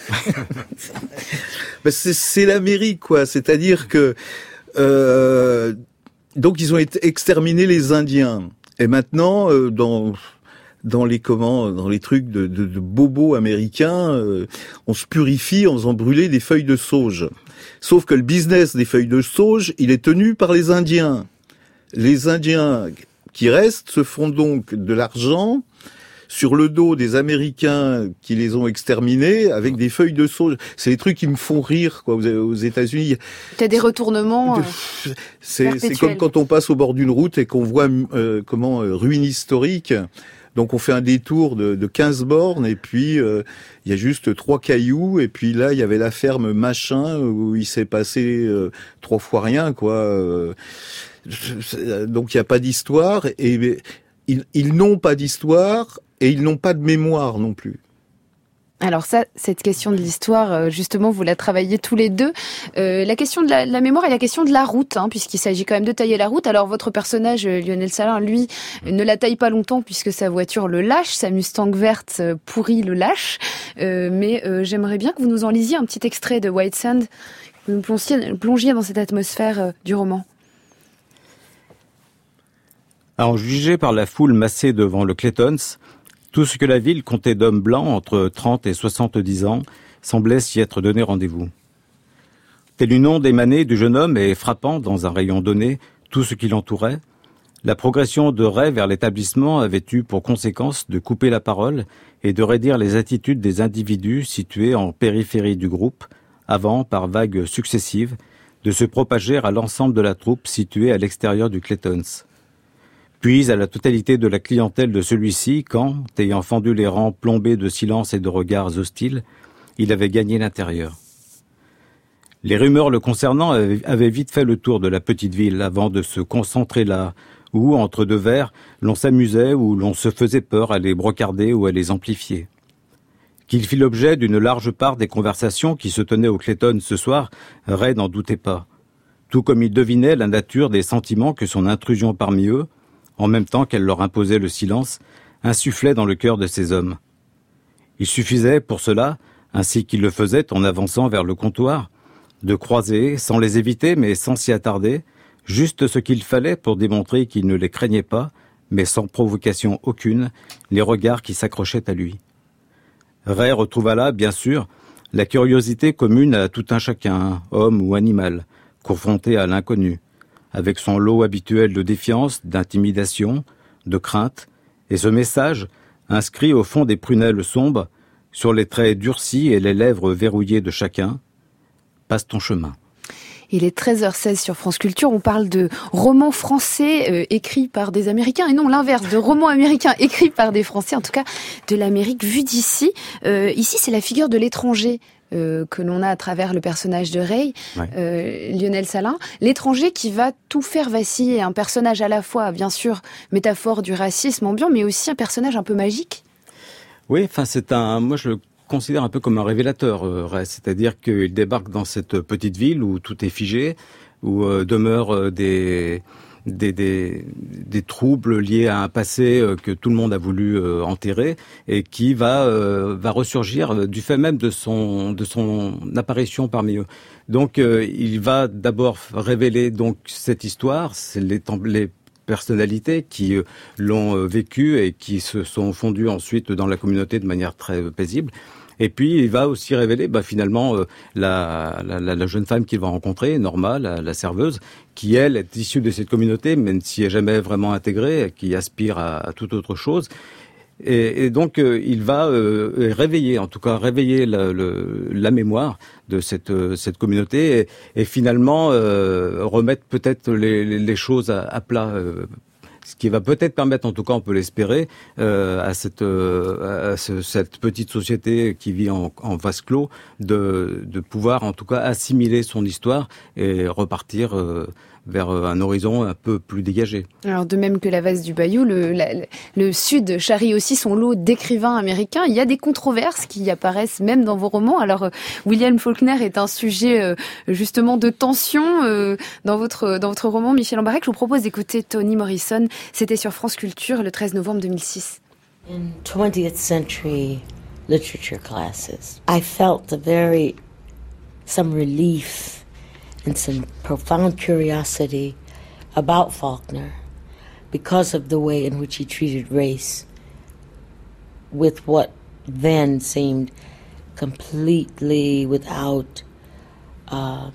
ben c'est, c'est l'Amérique, quoi. C'est-à-dire que... Euh, donc, ils ont été exterminés les Indiens. Et maintenant, euh, dans... dans les comment, dans les trucs de, de, de bobos américains, euh, on se purifie en faisant brûler des feuilles de sauge. Sauf que le business des feuilles de sauge, il est tenu par les Indiens. Les Indiens qui restent se font donc de l'argent sur le dos des Américains qui les ont exterminés avec des feuilles de sauge. C'est des trucs qui me font rire, quoi. Vous avez, aux États-Unis, t'as des retournements. Euh, c'est, c'est comme quand on passe au bord d'une route et qu'on voit euh, comment euh, ruine historique. Donc on fait un détour de, de quinze bornes et puis euh, il y a juste trois cailloux et puis là il y avait la ferme machin où il s'est passé euh, trois fois rien, quoi. Euh, donc il n'y a pas d'histoire et ils, ils n'ont pas d'histoire et ils n'ont pas de mémoire non plus. Alors ça, cette question de l'histoire, justement, vous la travaillez tous les deux. Euh, la question de la, la mémoire et la question de la route, hein, puisqu'il s'agit quand même de tailler la route. Alors votre personnage, Lionel Salin, lui, ne la taille pas longtemps puisque sa voiture le lâche, sa Mustang verte pourrie le lâche. Euh, mais euh, j'aimerais bien que vous nous en lisiez un petit extrait de White Sand, que vous nous plongiez, plongiez dans cette atmosphère euh, du roman. Alors, jugé par la foule massée devant le Claytons, tout ce que la ville comptait d'hommes blancs entre trente et soixante-dix ans semblait s'y être donné rendez-vous. Tel une onde émanée du jeune homme et frappant dans un rayon donné tout ce qui l'entourait, la progression de Ray vers l'établissement avait eu pour conséquence de couper la parole et de raidir les attitudes des individus situés en périphérie du groupe, avant, par vagues successives, de se propager à l'ensemble de la troupe située à l'extérieur du Claytons. Puis à la totalité de la clientèle de celui-ci quand, ayant fendu les rangs plombés de silence et de regards hostiles, il avait gagné l'intérieur. Les rumeurs le concernant avaient vite fait le tour de la petite ville avant de se concentrer là, où, entre deux verres, l'on s'amusait ou l'on se faisait peur à les brocarder ou à les amplifier. Qu'il fit l'objet d'une large part des conversations qui se tenaient au Clayton ce soir, Ray n'en doutait pas. Tout comme il devinait la nature des sentiments que son intrusion parmi eux, en même temps qu'elle leur imposait le silence, insufflait dans le cœur de ces hommes. Il suffisait, pour cela, ainsi qu'il le faisait en avançant vers le comptoir, de croiser, sans les éviter mais sans s'y attarder, juste ce qu'il fallait pour démontrer qu'il ne les craignait pas, mais sans provocation aucune, les regards qui s'accrochaient à lui. Ray retrouva là, bien sûr, La curiosité commune à tout un chacun, homme ou animal, confronté à l'inconnu, avec son lot habituel de défiance, d'intimidation, de crainte, et ce message, inscrit au fond des prunelles sombres, sur les traits durcis et les lèvres verrouillées de chacun, passe ton chemin. Il est treize heures seize sur France Culture. On parle de romans français euh, écrits par des Américains, et non l'inverse, de romans américains écrits par des Français, en tout cas de l'Amérique vue d'ici. Euh, ici, c'est la figure de l'étranger euh, que l'on a à travers le personnage de Ray, ouais. euh, Lionel Salin. L'étranger qui va tout faire vaciller, un personnage à la fois, bien sûr, métaphore du racisme ambiant, mais aussi un personnage un peu magique. Oui, enfin c'est un... Moi, je le considère un peu comme un révélateur, euh, Ray. C'est-à-dire qu'il débarque dans cette petite ville où tout est figé, où euh, demeurent euh, des, des, des, des troubles liés à un passé euh, que tout le monde a voulu euh, enterrer et qui va, euh, va ressurgir du fait même de son, de son apparition parmi eux. Donc, euh, il va d'abord révéler donc cette histoire, c'est les, les personnalités qui euh, l'ont euh, vécu et qui se sont fondues ensuite dans la communauté de manière très euh, paisible. Et puis, il va aussi révéler bah, finalement euh, la, la, la jeune femme qu'il va rencontrer, Norma, la, la serveuse, qui, elle, est issue de cette communauté, même si elle n'est jamais vraiment intégrée, qui aspire à, à toute autre chose. Et, et donc, euh, il va euh, réveiller, en tout cas, réveiller la, le, la mémoire de cette, euh, cette communauté et, et finalement euh, remettre peut-être les, les choses à, à plat. Euh, ce qui va peut-être permettre, en tout cas on peut l'espérer, euh, à, cette, euh, à ce, cette petite société qui vit en, en vase clos, de, de pouvoir en tout cas assimiler son histoire et repartir euh, vers un horizon un peu plus dégagé. Alors de même que la vase du Bayou, le, la, le Sud charrie aussi son lot d'écrivains américains. Il y a des controverses qui apparaissent même dans vos romans. Alors William Faulkner est un sujet euh, justement de tension euh, dans votre dans votre roman, Michel Ambarek. Je vous propose d'écouter Toni Morrison. C'était sur France Culture le treize novembre deux mille six. In twentieth century literature classes, I felt a very some relief and some profound curiosity about Faulkner because of the way in which he treated race with what then seemed completely without uh,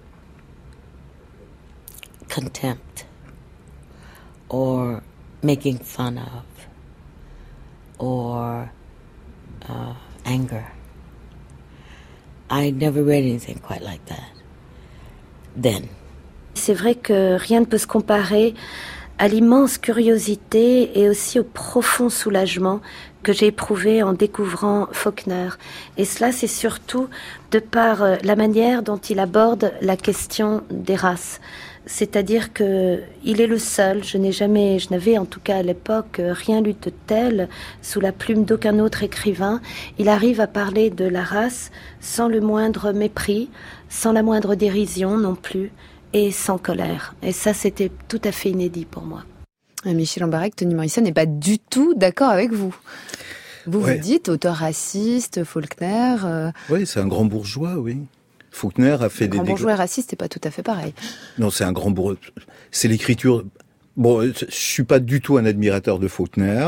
contempt or making fun of or uh, anger. I never read anything quite like that. Then. C'est vrai que rien ne peut se comparer à l'immense curiosité et aussi au profond soulagement que j'ai éprouvé en découvrant Faulkner. Et cela, c'est surtout de par la manière dont il aborde la question des races. C'est-à-dire que il est le seul, je n'ai jamais, je n'avais en tout cas à l'époque rien lu de tel sous la plume d'aucun autre écrivain. Il arrive à parler de la race sans le moindre mépris, sans la moindre dérision non plus, et sans colère. Et ça, c'était tout à fait inédit pour moi. Michel Ambarek, Toni Morrison n'est pas du tout d'accord avec vous. Vous ouais. vous dites auteur raciste, Faulkner. Euh... Oui, c'est un grand bourgeois, oui. Faulkner a fait un des... grand bourgeois et raciste, c'est pas tout à fait pareil. Non, c'est un grand bourgeois. C'est l'écriture... Bon, je suis pas du tout un admirateur de Faulkner.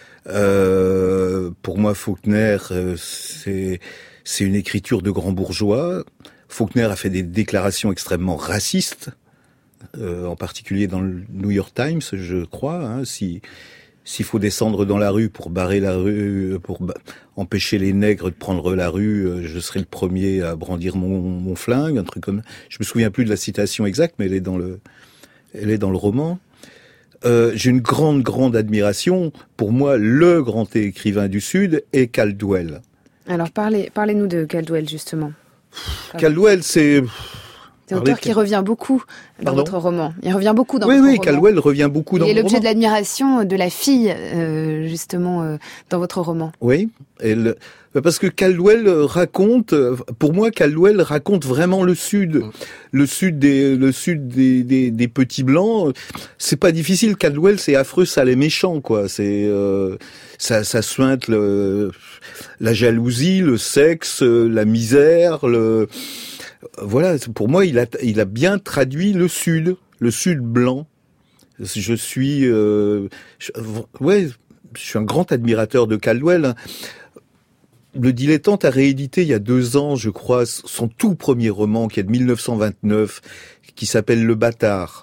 Euh, pour moi, Faulkner, c'est, c'est une écriture de grand bourgeois. Faulkner a fait des déclarations extrêmement racistes, euh, en particulier dans le New York Times, je crois. Hein, si... S'il faut descendre dans la rue pour barrer la rue, pour ba- empêcher les nègres de prendre la rue, je serai le premier à brandir mon, mon flingue, un truc comme. Je me souviens plus de la citation exacte, mais elle est dans le, elle est dans le roman. Euh, j'ai une grande, grande admiration. Pour moi, le grand écrivain du Sud est Caldwell. Alors parlez, parlez-nous de Caldwell justement. Caldwell, c'est. C'est un auteur qui revient beaucoup dans Pardon votre roman. Il revient beaucoup dans oui, votre oui, roman. Oui, Caldwell revient beaucoup dans mon roman. Il est l'objet roman. de l'admiration de la fille, euh, justement, euh, dans votre roman. Oui, elle, parce que Caldwell raconte, pour moi, Caldwell raconte vraiment le Sud. Mmh. Le Sud des, le Sud des, des, des petits blancs. C'est pas difficile. Caldwell, c'est affreux, sale et méchant, quoi. C'est, euh, ça, ça suinte le, la jalousie, le sexe, la misère, le, voilà, pour moi, il a, il a bien traduit le Sud, le Sud blanc. Je suis, euh, je, ouais, je suis un grand admirateur de Caldwell. le Dilettante a réédité il y a deux ans, je crois, son tout premier roman qui est de mille neuf cent vingt-neuf, qui s'appelle Le Bâtard.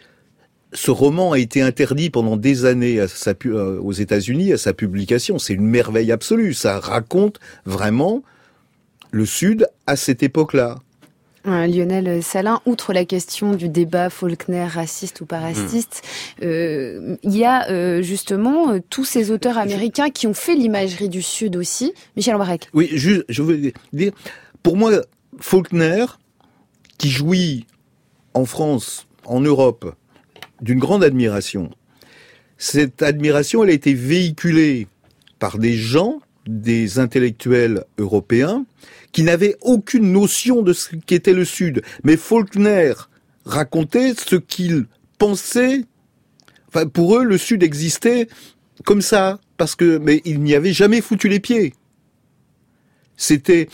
Ce roman a été interdit pendant des années à sa, aux États-Unis à sa publication. C'est une merveille absolue. Ça raconte vraiment le Sud à cette époque-là. Euh, Lionel Salin, outre la question du débat Faulkner raciste ou pas raciste, mmh. euh, il y a euh, justement euh, tous ces auteurs américains qui ont fait l'imagerie du Sud aussi. Michel Houellebecq. Oui, je, je veux dire, pour moi, Faulkner, qui jouit en France, en Europe, d'une grande admiration. Cette admiration, elle a été véhiculée par des gens, des intellectuels européens, qui n'avaient aucune notion de ce qu'était le Sud. Mais Faulkner racontait ce qu'il pensait. Enfin, pour eux, le Sud existait comme ça, parce que, mais il n'y avait jamais foutu les pieds. C'était,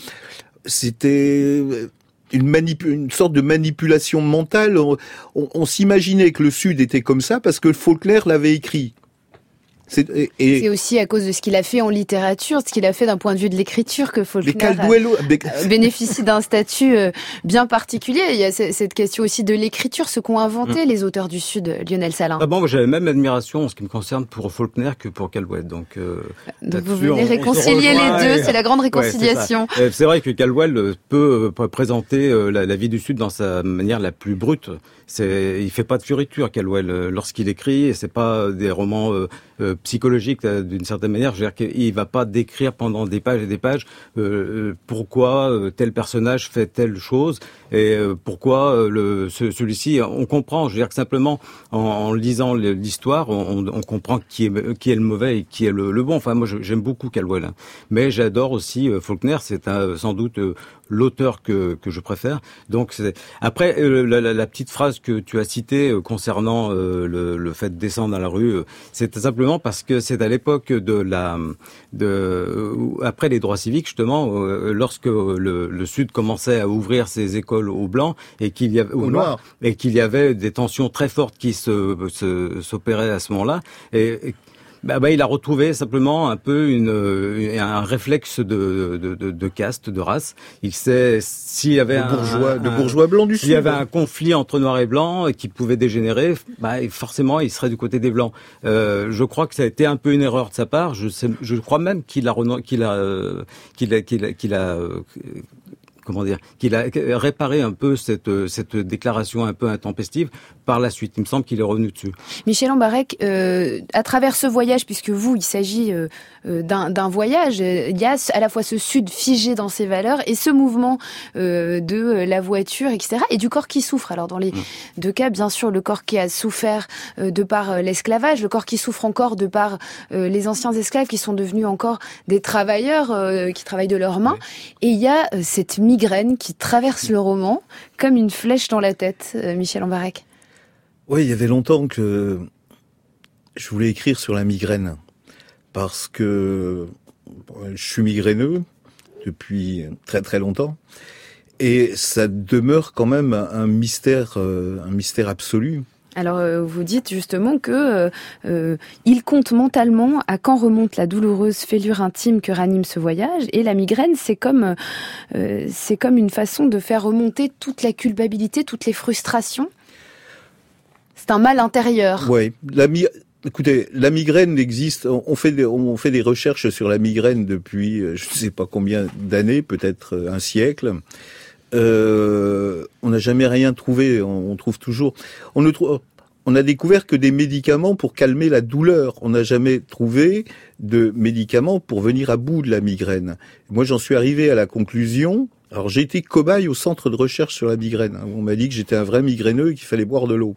c'était une, manip- une sorte de manipulation mentale. On, on, on s'imaginait que le Sud était comme ça parce que Faulkner l'avait écrit. C'est, et, et c'est aussi à cause de ce qu'il a fait en littérature, ce qu'il a fait d'un point de vue de l'écriture que Faulkner a, bénéficie d'un statut bien particulier. Il y a cette question aussi de l'écriture, ce qu'ont inventé mmh. les auteurs du Sud, Lionel Salin. Ah bon, j'avais même admiration en ce qui me concerne pour Faulkner que pour Caldwell. Donc, euh, donc vous venez on, réconcilier on les deux, et... c'est la grande réconciliation. Ouais, c'est, c'est vrai que Caldwell peut présenter la, la vie du Sud dans sa manière la plus brute. C'est, il fait pas de fioriture, Caldwell, lorsqu'il écrit, et c'est pas des romans euh, euh, psychologiques d'une certaine manière. Je veux dire qu'il va pas décrire pendant des pages et des pages euh, pourquoi euh, tel personnage fait telle chose et euh, pourquoi euh, le, ce, celui-ci. On comprend. Je veux dire que simplement en, en lisant l'histoire, on, on comprend qui est qui est le mauvais et qui est le, le bon. Enfin, moi, j'aime beaucoup Caldwell, hein. Mais j'adore aussi euh, Faulkner. C'est un, sans doute euh, l'auteur que que je préfère. Donc c'est... après euh, la, la, la petite phrase que tu as citée euh, concernant euh, le, le fait de descendre dans la rue, euh, c'est simplement parce que c'est à l'époque de la de euh, après les droits civiques justement, euh, lorsque le, le Sud commençait à ouvrir ses écoles aux blancs et qu'il y avait aux noirs et qu'il y avait des tensions très fortes qui se, se s'opéraient à ce moment-là et, et Bah, bah, il a retrouvé simplement un peu une, un réflexe de, de, de, de caste, de race. Il sait s'il y avait de bourgeois, un, de bourgeois blancs du Sud. S'il y avait un conflit entre noirs et blancs qui pouvait dégénérer, bah, forcément, il serait du côté des blancs. Euh, je crois que ça a été un peu une erreur de sa part. Je, sais, je crois même qu'il a, qu'il a, qu'il a, qu'il a, qu'il a euh, comment dire, qu'il a réparé un peu cette, cette déclaration un peu intempestive par la suite. Il me semble qu'il est revenu dessus. Michel Houellebecq, euh, à travers ce voyage, puisque vous, il s'agit euh, d'un, d'un voyage, il y a à la fois ce Sud figé dans ses valeurs et ce mouvement euh, de la voiture, et cetera, et du corps qui souffre. Alors dans les mmh. deux cas, bien sûr, le corps qui a souffert euh, de par euh, l'esclavage, le corps qui souffre encore de par euh, les anciens esclaves qui sont devenus encore des travailleurs euh, qui travaillent de leurs mains. Oui. Et il y a euh, cette migraine qui traverse le roman comme une flèche dans la tête, euh, Michel Houellebecq. Oui, il y avait longtemps que je voulais écrire sur la migraine parce que je suis migraineux depuis très très longtemps et ça demeure quand même un mystère, un mystère absolu. Alors, euh, vous dites justement que euh, euh, il compte mentalement à quand remonte la douloureuse fêlure intime que ranime ce voyage, et la migraine, c'est comme euh, c'est comme une façon de faire remonter toute la culpabilité, toutes les frustrations. C'est un mal intérieur. Oui, la mi- écoutez, la migraine existe. On fait des, on fait des recherches sur la migraine depuis je ne sais pas combien d'années, peut-être un siècle. Euh, on n'a jamais rien trouvé. On, on trouve toujours. On ne trouve. On a découvert que des médicaments pour calmer la douleur. On n'a jamais trouvé de médicaments pour venir à bout de la migraine. Moi, j'en suis arrivé à la conclusion. Alors, j'ai été cobaye au centre de recherche sur la migraine. On m'a dit que j'étais un vrai migraineux et qu'il fallait boire de l'eau.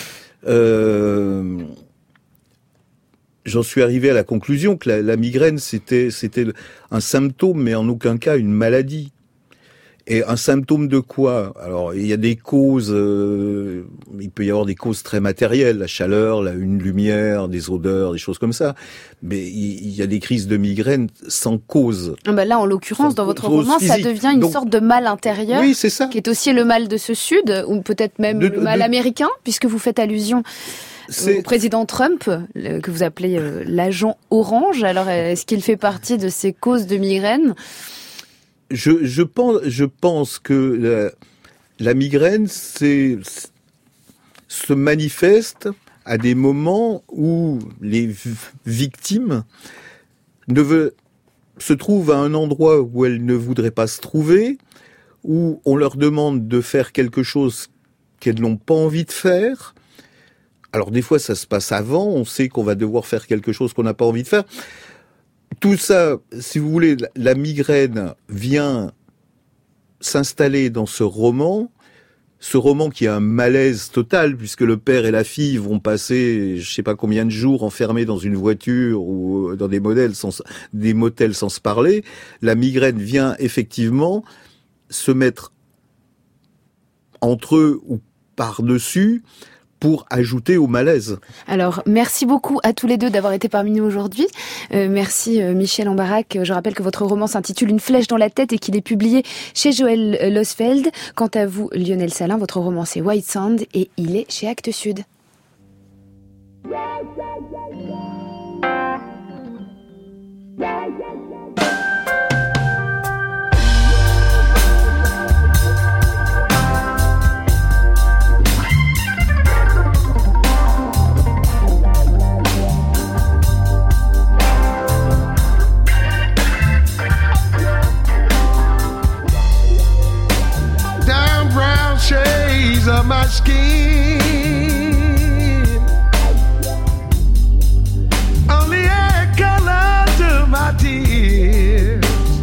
Euh, j'en suis arrivé à la conclusion que la, la migraine, c'était, c'était un symptôme, mais en aucun cas une maladie. Et un symptôme de quoi? Alors, il y a des causes, euh, il peut y avoir des causes très matérielles, la chaleur, la, une lumière, des odeurs, des choses comme ça. Mais il, il y a des crises de migraine sans cause. Ah bah là, en l'occurrence, dans votre roman, physique. Ça devient une Donc, sorte de mal intérieur. Oui, c'est ça. Qui est aussi le mal de ce Sud, ou peut-être même de, le mal de... américain, puisque vous faites allusion au président Trump, le, que vous appelez euh, l'agent orange. Alors, est-ce qu'il fait partie de ces causes de migraine ? je, je, pense, je pense que la, la migraine, c'est, se manifeste à des moments où les victimes ne veulent, se trouvent à un endroit où elles ne voudraient pas se trouver, où on leur demande de faire quelque chose qu'elles n'ont pas envie de faire. Alors des fois ça se passe avant, on sait qu'on va devoir faire quelque chose qu'on n'a pas envie de faire. Tout ça, si vous voulez, la migraine vient s'installer dans ce roman, ce roman qui a un malaise total, puisque le père et la fille vont passer, je sais pas combien de jours enfermés dans une voiture ou dans des modèles sans, des motels sans se parler. La migraine vient effectivement se mettre entre eux ou par-dessus pour ajouter au malaise. Alors, merci beaucoup à tous les deux d'avoir été parmi nous aujourd'hui. Euh, merci euh, Michel Ambarac. Je rappelle que votre roman s'intitule Une flèche dans la tête et qu'il est publié chez Joël Losfeld. Quant à vous, Lionel Salin, votre roman c'est White Sand et il est chez Actes Sud. Of my skin, only add color to my tears.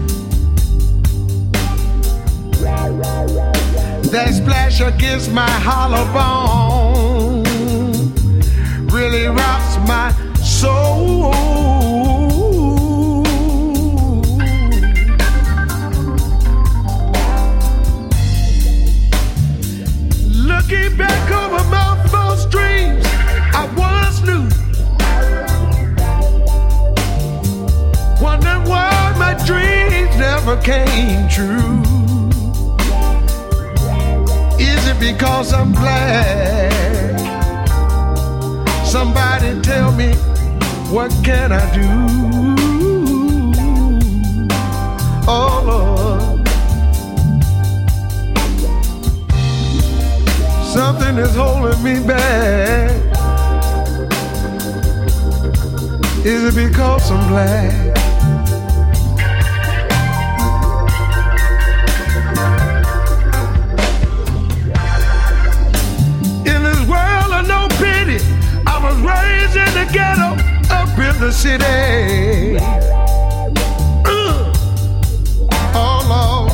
That splash against my hollow bone really rocks my soul. Looking back over my false dreams I once knew, wondering why my dreams never came true. Is it because I'm black? Somebody tell me, what can I do? Oh Lord, something is holding me back. Is it because I'm black? In this world of no pity, I was raised in the ghetto, up in the city. Uh, oh Lord.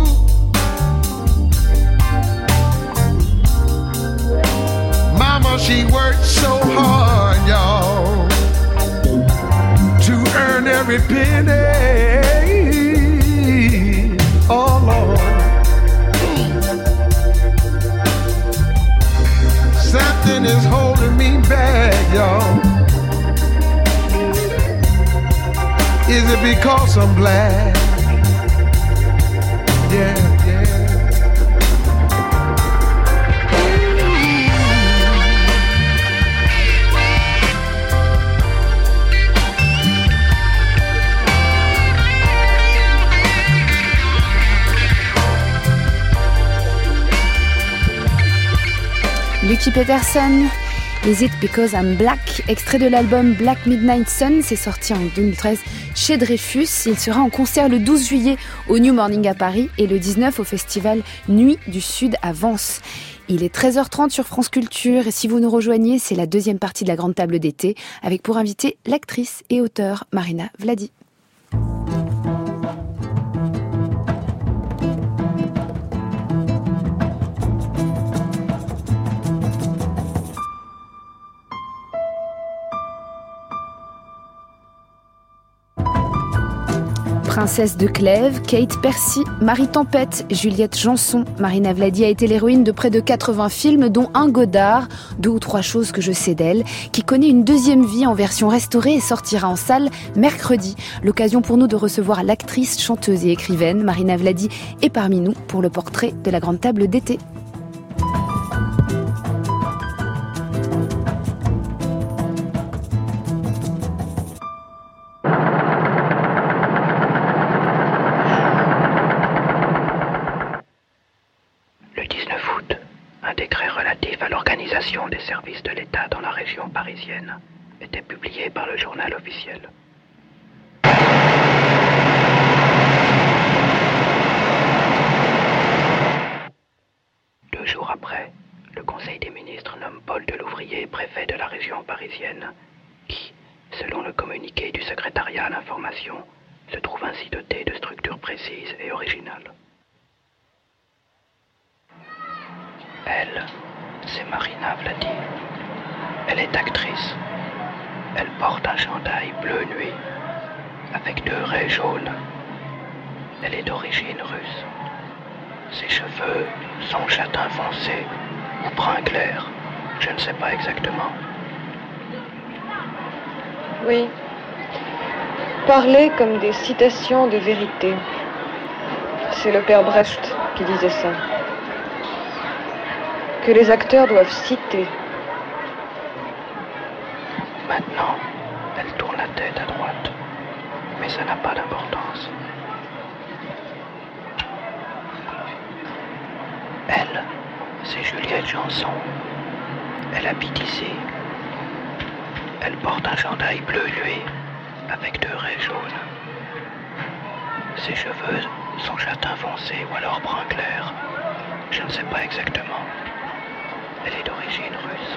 She worked so hard, y'all, to earn every penny. Oh Lord, something is holding me back, y'all. Is it because I'm black? Yeah, yeah. Lucky Peterson, Is It Because I'm Black, extrait de l'album Black Midnight Sun, c'est sorti en deux mille treize chez Dreyfus. Il sera en concert le douze juillet au New Morning à Paris et le dix-neuf au festival Nuit du Sud à Vence. Il est treize heures trente sur France Culture et si vous nous rejoignez, c'est la deuxième partie de la grande table d'été avec pour invitée l'actrice et auteure Marina Vladi. Princesse de Clèves, Kate Percy, Marie Tempête, Juliette Janson. Marina Vladi a été l'héroïne de près de quatre-vingts films, dont un Godard, Deux ou trois choses que je sais d'elle, qui connaît une deuxième vie en version restaurée et sortira en salle mercredi. L'occasion pour nous de recevoir l'actrice, chanteuse et écrivaine Marina Vladi est parmi nous pour le portrait de la grande table d'été. l'organisation des services de l'État dans la région parisienne était publiée par le journal officiel. Deux jours après, le Conseil des ministres nomme Paul Delouvrier préfet de la région parisienne, qui, selon le communiqué du secrétariat à l'information, se trouve ainsi doté de structures précises et originales. Elle, c'est Marina Vladi. Elle est actrice. Elle porte un chandail bleu nuit, avec deux raies jaunes. Elle est d'origine russe. Ses cheveux sont châtain foncé ou brun clair. Je ne sais pas exactement. Oui. Parler comme des citations de vérité. C'est le père Brecht qui disait ça. Que les acteurs doivent citer. Maintenant, elle tourne la tête à droite. Mais ça n'a pas d'importance. Elle, c'est Juliette Janson. Elle habite ici. Elle porte un chandail bleu nuit, avec deux raies jaunes. Ses cheveux sont châtain foncé ou alors brun clair. Je ne sais pas exactement. Elle est d'origine russe.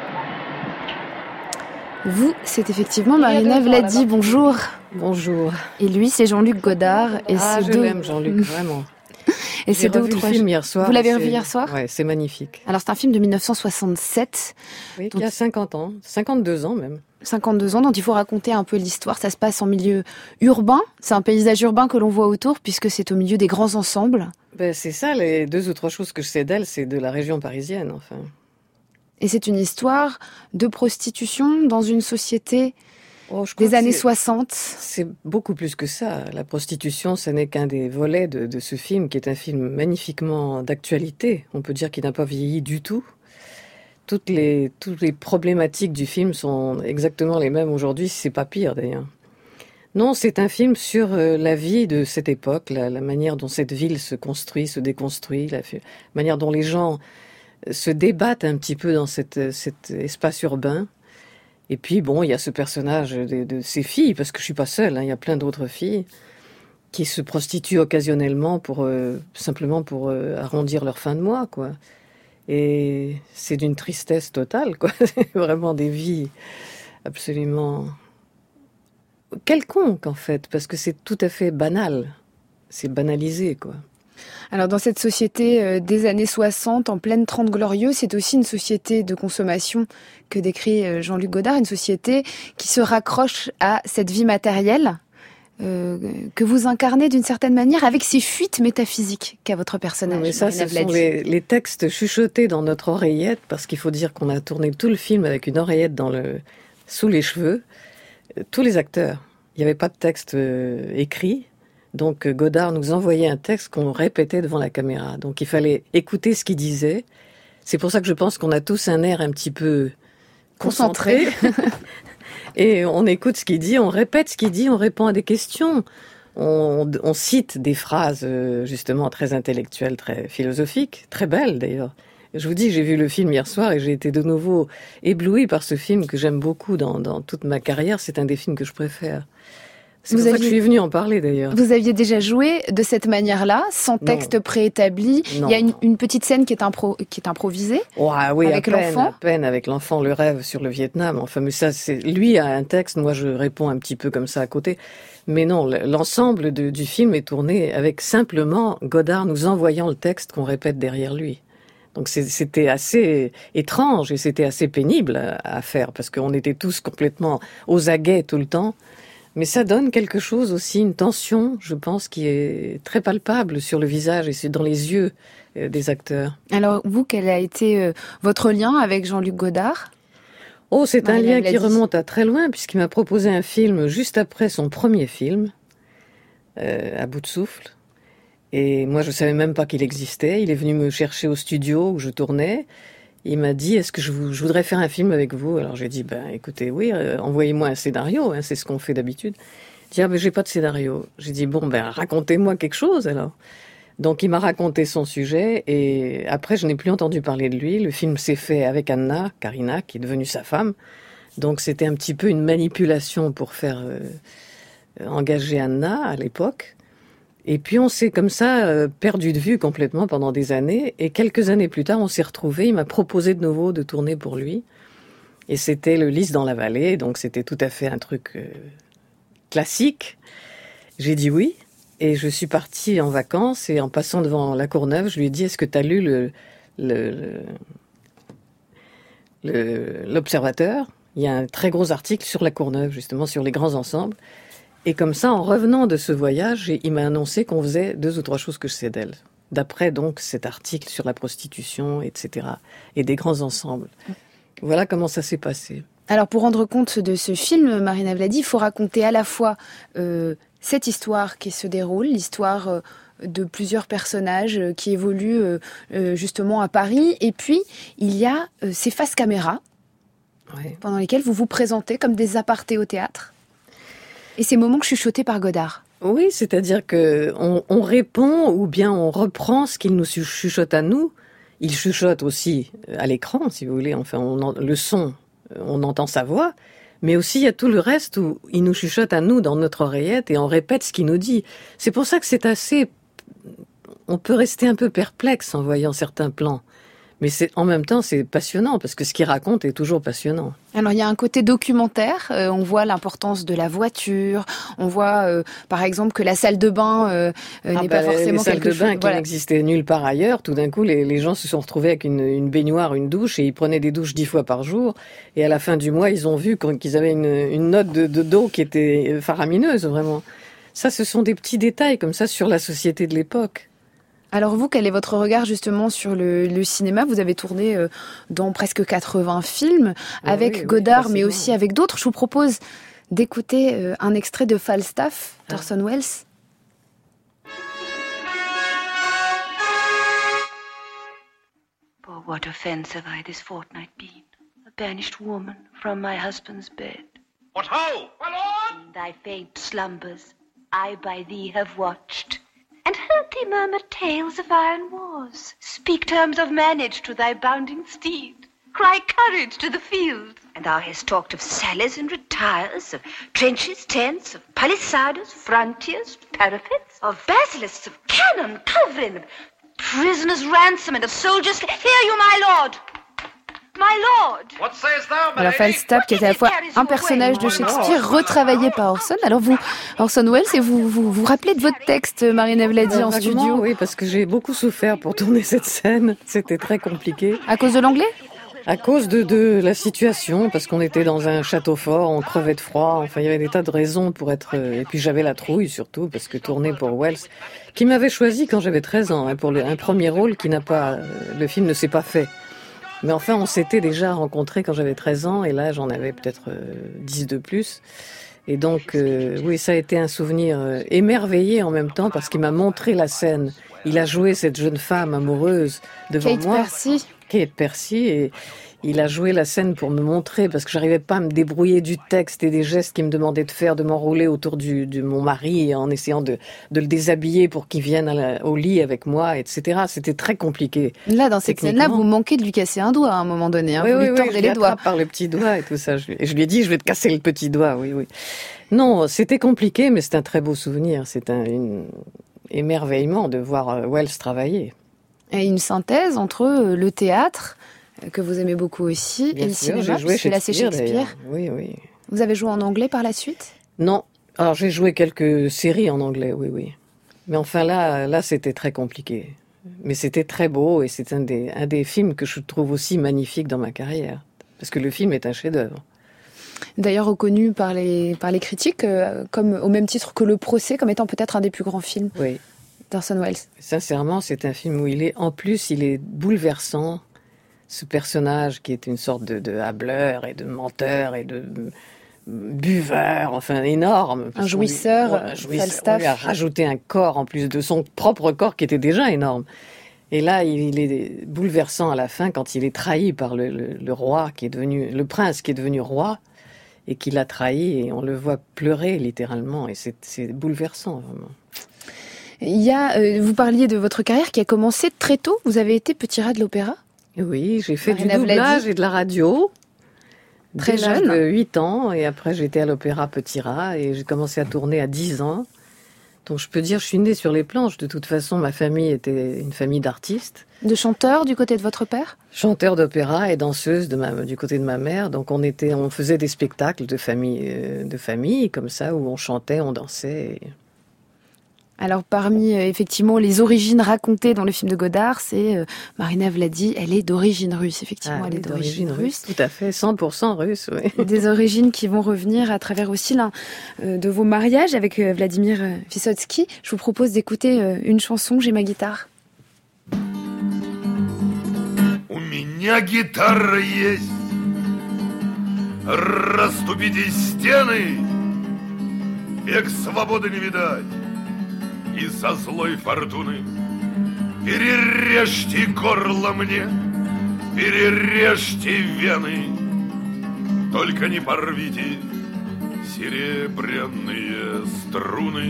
Vous, c'est effectivement Marina Vladi, bonjour. Bonjour. Et lui, c'est Jean-Luc Godard. Et ah, je deux... l'aime Jean-Luc, vraiment. Et c'est deux ou trois. Le film hier soir. Vous l'avez revu hier soir ? Ouais, c'est magnifique. Alors c'est un film de mille neuf cent soixante-sept. Oui, il y a cinquante ans, cinquante-deux ans même. cinquante-deux ans, dont il faut raconter un peu l'histoire. Ça se passe en milieu urbain. C'est un paysage urbain que l'on voit autour, puisque c'est au milieu des grands ensembles. Ben, c'est ça, les deux ou trois choses que je sais d'elle, c'est de la région parisienne, enfin. Et c'est une histoire de prostitution dans une société oh, des années soixante. C'est beaucoup plus que ça. La prostitution, ce n'est qu'un des volets de, de ce film, qui est un film magnifiquement d'actualité. On peut dire qu'il n'a pas vieilli du tout. Toutes les, toutes les problématiques du film sont exactement les mêmes aujourd'hui, si c'est pas pire d'ailleurs. Non, c'est un film sur euh, la vie de cette époque, la, la manière dont cette ville se construit, se déconstruit, la manière dont les gens se débattent un petit peu dans cette, cet espace urbain. Et puis, bon, il y a ce personnage de, de ces filles, parce que je suis pas seule, hein, il y a plein d'autres filles qui se prostituent occasionnellement pour euh, simplement pour euh, arrondir leur fin de mois, quoi. Et c'est d'une tristesse totale, quoi. C'est vraiment des vies absolument quelconques, en fait, parce que c'est tout à fait banal. C'est banalisé, quoi. Alors dans cette société euh, des années soixante, en pleine Trente Glorieux, c'est aussi une société de consommation que décrit euh, Jean-Luc Godard, une société qui se raccroche à cette vie matérielle euh, que vous incarnez d'une certaine manière avec ces fuites métaphysiques qu'a votre personnage. Mais ça, ce sont les, les textes chuchotés dans notre oreillette, parce qu'il faut dire qu'on a tourné tout le film avec une oreillette dans le, sous les cheveux. Tous les acteurs, il n'y avait pas de texte euh, écrit. Donc Godard nous envoyait un texte qu'on répétait devant la caméra. Donc il fallait écouter ce qu'il disait. C'est pour ça que je pense qu'on a tous un air un petit peu concentré. concentré. Et on écoute ce qu'il dit, on répète ce qu'il dit, on répond à des questions. On, on cite des phrases justement très intellectuelles, très philosophiques, très belles d'ailleurs. Je vous dis, j'ai vu le film hier soir et j'ai été de nouveau ébloui par ce film que j'aime beaucoup dans, dans toute ma carrière. C'est un des films que je préfère. C'est pour ça que je suis venue en parler d'ailleurs. Vous aviez déjà joué de cette manière-là, sans texte non. préétabli. Non. Il y a une, une petite scène qui est, impro, qui est improvisée oh, ah oui, avec à peine, l'enfant. À peine avec l'enfant, le rêve sur le Vietnam. Enfin, mais ça, c'est lui a un texte. Moi, je réponds un petit peu comme ça à côté. Mais non, l'ensemble de, du film est tourné avec simplement Godard nous envoyant le texte qu'on répète derrière lui. Donc c'était assez étrange et c'était assez pénible à faire parce qu'on était tous complètement aux aguets tout le temps. Mais ça donne quelque chose aussi, une tension, je pense, qui est très palpable sur le visage et c'est dans les yeux des acteurs. Alors vous, quel a été euh, votre lien avec Jean-Luc Godard ? Oh, c'est un lien qui remonte à très loin puisqu'il m'a proposé un film juste après son premier film, euh, À bout de souffle. Et moi, je savais même pas qu'il existait. Il est venu me chercher au studio où je tournais. Il m'a dit, est-ce que je, vous, je voudrais faire un film avec vous ? Alors j'ai dit, ben écoutez, oui, euh, envoyez-moi un scénario, hein, c'est ce qu'on fait d'habitude. Il dit, ah ben j'ai pas de scénario. J'ai dit, bon, ben racontez-moi quelque chose alors. Donc il m'a raconté son sujet et après je n'ai plus entendu parler de lui. Le film s'est fait avec Anna Karina, qui est devenue sa femme. Donc c'était un petit peu une manipulation pour faire euh, engager Anna à l'époque. Et puis on s'est comme ça euh, perdu de vue complètement pendant des années. Et quelques années plus tard, on s'est retrouvés. Il m'a proposé de nouveau de tourner pour lui. Et c'était le Lys dans la vallée, donc c'était tout à fait un truc euh, classique. J'ai dit oui. Et je suis partie en vacances et en passant devant la Courneuve, je lui ai dit, est-ce que tu as lu le, le, le, le, l'Observateur ? Il y a un très gros article sur la Courneuve, justement, sur les grands ensembles. Et comme ça, en revenant de ce voyage, il m'a annoncé qu'on faisait deux ou trois choses que je sais d'elle. D'après, donc, cet article sur la prostitution, et cetera. Et des grands ensembles. Voilà comment ça s'est passé. Alors, pour rendre compte de ce film, Marina Vladi, il faut raconter à la fois euh, cette histoire qui se déroule, l'histoire euh, de plusieurs personnages euh, qui évoluent euh, euh, justement à Paris. Et puis, il y a euh, ces faces caméra, ouais, pendant lesquelles vous vous présentez comme des apartés au théâtre. Et ces moments chuchotés par Godard. Oui, c'est-à-dire que on, on répond ou bien on reprend ce qu'il nous chuchote à nous. Il chuchote aussi à l'écran, si vous voulez. Enfin, on en, le son, on entend sa voix. Mais aussi, il y a tout le reste où il nous chuchote à nous dans notre oreillette et on répète ce qu'il nous dit. C'est pour ça que c'est assez... On peut rester un peu perplexe en voyant certains plans. Mais c'est, en même temps, c'est passionnant, parce que ce qu'il raconte est toujours passionnant. Alors, il y a un côté documentaire. Euh, on voit l'importance de la voiture. On voit, euh, par exemple, que la salle de bain euh, euh, ah n'est bah, pas forcément quelque chose... Les salles quelque de bain chose... qui voilà. n'existaient nulle part ailleurs, tout d'un coup, les, les gens se sont retrouvés avec une, une baignoire, une douche, et ils prenaient des douches dix fois par jour. Et à la fin du mois, ils ont vu qu'ils avaient une, une note de, de d'eau qui était faramineuse, vraiment. Ça, ce sont des petits détails comme ça sur la société de l'époque. Alors vous, quel est votre regard justement sur le, le cinéma ? Vous avez tourné euh, dans presque quatre-vingts films ah avec oui, Godard, oui, mais aussi avec d'autres. Je vous propose d'écouter euh, un extrait de Falstaff, ah. d'Orson Welles. For what offence have I this fortnight been? A banished woman from my husband's bed. What ho, my lord? In thy faint slumbers, I by thee have watched, and heard thee murmur tales of iron wars. Speak terms of manage to thy bounding steed. Cry courage to the field. And thou hast talked of sallies and retires, of trenches, tents, of palisadoes, frontiers, parapets, of basilisks, of cannon, culverin, of prisoners' ransom, and of soldiers... Hear you, my lord! My lord! What sayest thou, my Alors Falstaff, qui est à la fois un personnage de Shakespeare retravaillé par Orson. Alors vous, Orson Welles, et vous vous, vous rappelez de votre texte, Marina Vladi, en studio ? Oui, parce que j'ai beaucoup souffert pour tourner cette scène. C'était très compliqué. À cause de l'anglais ? À cause de, de la situation, parce qu'on était dans un château fort, on crevait de froid, enfin il y avait des tas de raisons pour être... Et puis j'avais la trouille surtout, parce que tourner pour Welles, qui m'avait choisi quand j'avais treize ans, hein, pour le, un premier rôle qui n'a pas... Le film ne s'est pas fait. Mais enfin, on s'était déjà rencontrés quand j'avais treize ans, et là, j'en avais peut-être euh, dix de plus. Et donc, euh, oui, ça a été un souvenir euh, émerveillé en même temps, parce qu'il m'a montré la scène. Il a joué cette jeune femme amoureuse devant Kate moi. Percy. Kate Percy, et il a joué la scène pour me montrer, parce que j'arrivais pas à me débrouiller du texte et des gestes qu'il me demandait de faire, de m'enrouler autour du, de mon mari en essayant de, de le déshabiller pour qu'il vienne à la, au lit avec moi, et cetera. C'était très compliqué. Là, dans cette scène-là, vous manquez de lui casser un doigt à un moment donné. Hein. Oui, vous oui, lui oui, tordez je les doigts. par le petit doigt et tout ça. Je, et je lui ai dit, je vais te casser le petit doigt, oui, oui. Non, c'était compliqué, mais c'est un très beau souvenir. C'est un une, émerveillement de voir Welles travailler. Et une synthèse entre le théâtre, que vous aimez beaucoup aussi, Bien et le sûr, cinéma, j'ai joué puisque là c'est Shakespeare. Oui, oui. Vous avez joué en anglais par la suite ? Non. Alors j'ai joué quelques séries en anglais, oui, oui. Mais enfin là, là c'était très compliqué. Mais c'était très beau et c'est un des, un des films que je trouve aussi magnifique dans ma carrière. Parce que le film est un chef-d'œuvre. D'ailleurs reconnu par les, par les critiques, euh, comme, au même titre que Le Procès, comme étant peut-être un des plus grands films oui. d'Orson Welles. Sincèrement, c'est un film où il est, en plus, il est bouleversant. Ce personnage qui est une sorte de, de hableur et de menteur et de buveur, enfin énorme. Un jouisseur, lui, ouais, un jouisseur. Falstaff. On lui a rajouté un corps en plus de son propre corps qui était déjà énorme. Et là, il est bouleversant à la fin quand il est trahi par le, le, le roi qui est devenu, le prince qui est devenu roi et qui l'a trahi et on le voit pleurer littéralement et c'est, c'est bouleversant vraiment. Il y a, euh, vous parliez de votre carrière qui a commencé très tôt. Vous avez été petit rat de l'opéra ? Oui, j'ai fait Marina du doublage Vladi. et de la radio. Très dès l'âge jeune. de huit ans, et après j'étais à l'opéra Petit Rat, et j'ai commencé à tourner à dix ans. Donc je peux dire, je suis née sur les planches. De toute façon, ma famille était une famille d'artistes. De chanteur du côté de votre père ? Chanteur d'opéra et danseuse de ma, du côté de ma mère. Donc on était, on faisait des spectacles de famille, euh, de famille comme ça, où on chantait, on dansait. Et... Alors parmi euh, effectivement les origines racontées dans le film de Godard, c'est euh, Marina Vladi, elle est d'origine russe, effectivement, Ah, elle est d'origine russe. Tout à fait, cent pour cent russe, oui. Des origines qui vont revenir à travers aussi l'un euh, de vos mariages avec euh, Vladimir euh, Vysotsky. Je vous propose d'écouter euh, une chanson, J'ai ma guitare. У меня гитара есть, расступите стены, век свободы не видать из-за злой фортуны. Перережьте горло мне, перережьте вены, только не порвите серебряные струны.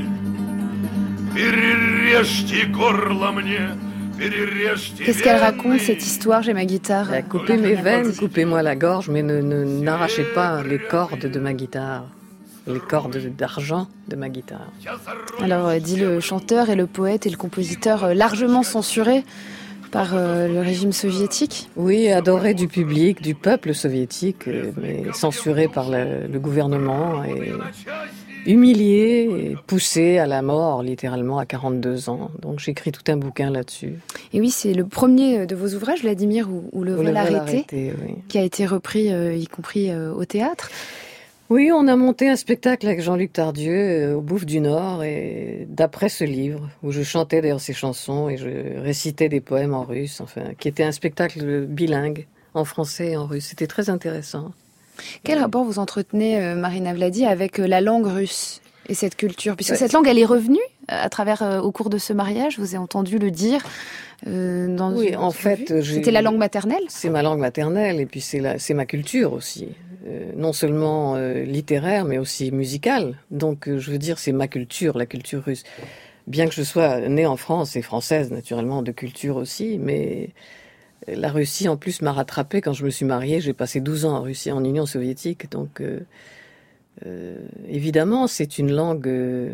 Перережьте горло мне. Qu'est-ce qu'elle raconte, cette histoire, J'ai ma guitare? Coupez mes veines, coupez-moi la gorge, mais ne, ne, n'arrachez pas les cordes de ma guitare, les cordes d'argent de ma guitare. Alors, dit le chanteur et le poète et le compositeur largement censurés par euh, le régime soviétique. Oui, adoré du public, du peuple soviétique, euh, mais censuré par le, le gouvernement et humilié et poussé à la mort, littéralement, à quarante-deux ans. Donc j'écris tout un bouquin là-dessus. Et oui, c'est le premier de vos ouvrages, Vladimir, ou, ou le vol arrêté, arrêté oui. qui a été repris, euh, y compris euh, au théâtre. Oui, on a monté un spectacle avec Jean-Luc Tardieu euh, au Bouffe du Nord, et d'après ce livre, où je chantais d'ailleurs ses chansons et je récitais des poèmes en russe, enfin, qui était un spectacle bilingue, en français et en russe. C'était très intéressant. Quel rapport vous entretenez, euh, Marina Vladi, avec euh, la langue russe et cette culture? Puisque ouais. cette langue, elle est revenue à travers, euh, au cours de ce mariage, je vous ai entendu le dire. Euh, dans oui, une, en fait, c'était la langue maternelle. C'est ma langue maternelle, et puis c'est, la, c'est ma culture aussi. Euh, non seulement euh, littéraire, mais aussi musicale. Donc, euh, je veux dire, c'est ma culture, la culture russe. Bien que je sois née en France et française, naturellement, de culture aussi, mais la Russie, en plus, m'a rattrapée quand je me suis mariée. J'ai passé douze ans en Russie, en Union soviétique. Donc, euh, euh, évidemment, c'est une langue euh,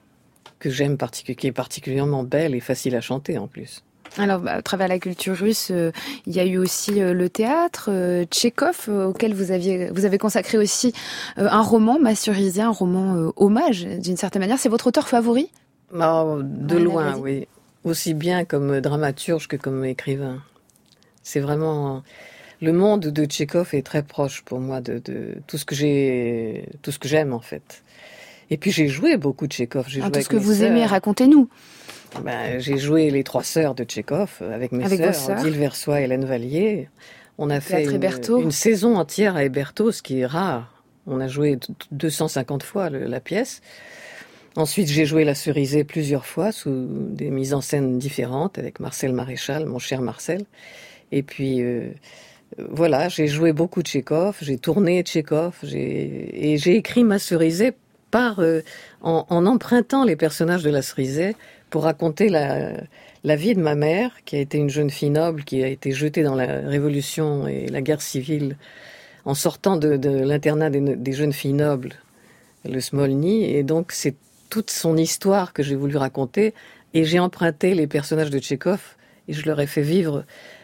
que j'aime, particu- qui est particulièrement belle et facile à chanter, en plus. Alors, bah, à travers la culture russe, euh, il y a eu aussi euh, le théâtre, euh, Tchekhov, euh, auquel vous aviez, vous avez consacré aussi euh, un roman, Massurizia, un roman euh, hommage, d'une certaine manière. C'est votre auteur favori? Oh, de loin, oui. Aussi bien comme dramaturge que comme écrivain. C'est vraiment... Le monde de Tchekhov est très proche pour moi de, de tout ce que j'ai, tout ce que j'aime, en fait. Et puis j'ai joué beaucoup de Tchekhov. J'ai ah, joué tout avec ce que vous sœurs. aimez, racontez-nous. Ben, j'ai joué les trois sœurs de Tchekhov avec mes avec sœurs, Odile Versoix et Hélène Vallier. On a fait une, une saison entière à Hébertot, ce qui est rare. On a joué deux cent cinquante fois le, la pièce. Ensuite, j'ai joué La Cerisée plusieurs fois sous des mises en scène différentes avec Marcel Maréchal, mon cher Marcel. Et puis, euh, voilà, j'ai joué beaucoup de Tchekhov, j'ai tourné Tchekhov, j'ai, et j'ai écrit Ma Cerisée par, euh, en, en empruntant les personnages de La Cerisée pour raconter la, la vie de ma mère, qui a été une jeune fille noble, qui a été jetée dans la Révolution et la guerre civile en sortant de, de l'internat des, des jeunes filles nobles, le Smolny. Et donc, c'est toute son histoire que j'ai voulu raconter. Et j'ai emprunté les personnages de Tchekhov et je leur ai fait vivre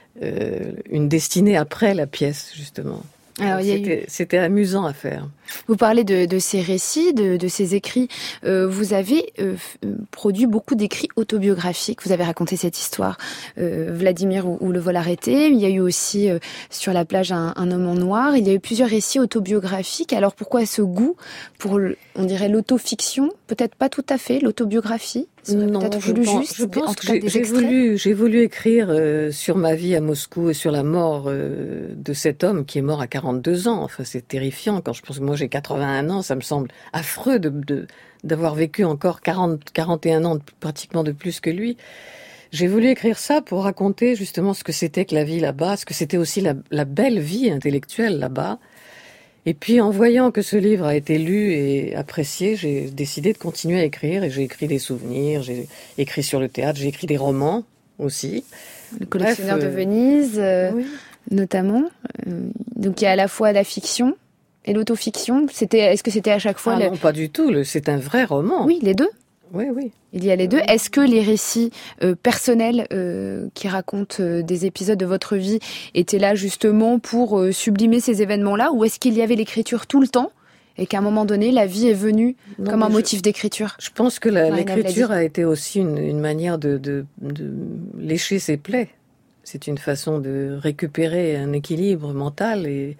euh, une destinée après la pièce, justement. Alors, c'était, eu... c'était amusant à faire. Vous parlez de, de ces récits, de, de ces écrits. Euh, vous avez euh, produit beaucoup d'écrits autobiographiques. Vous avez raconté cette histoire, euh, Vladimir ou, ou le vol arrêté. Il y a eu aussi euh, sur la plage un, un homme en noir. Il y a eu plusieurs récits autobiographiques. Alors pourquoi ce goût pour, on dirait, l'autofiction? Peut-être pas tout à fait, l'autobiographie. Non, peut-être je voulu pense, juste, je pense en que tout cas, j'ai, j'ai voulu, j'ai voulu écrire euh, sur ma vie à Moscou et sur la mort euh, de cet homme qui est mort à quarante-deux ans. Enfin, c'est terrifiant. Quand je pense que moi j'ai quatre-vingt-un ans, ça me semble affreux de, de d'avoir vécu encore quarante, quarante et un ans, pratiquement de plus que lui. J'ai voulu écrire ça pour raconter justement ce que c'était que la vie là-bas, ce que c'était aussi la, la belle vie intellectuelle là-bas. Et puis, en voyant que ce livre a été lu et apprécié, j'ai décidé de continuer à écrire. Et j'ai écrit des souvenirs, j'ai écrit sur le théâtre, j'ai écrit des romans aussi. Le collectionneur Bref, de euh, Venise, euh, oui. notamment. Euh, donc il y a à la fois la fiction et l'autofiction. C'était, est-ce que c'était à chaque fois Ah le... non, pas du tout. Le, c'est un vrai roman. Oui, les deux. Oui, oui. Il y a les deux. Est-ce que les récits euh, personnels euh, qui racontent euh, des épisodes de votre vie étaient là justement pour euh, sublimer ces événements-là, ou est-ce qu'il y avait l'écriture tout le temps et qu'à un moment donné, la vie est venue Non, comme un mais motif je, d'écriture? Je pense que la, Marina l'écriture Vladi. a été aussi une, une manière de, de, de lécher ses plaies. C'est une façon de récupérer un équilibre mental et,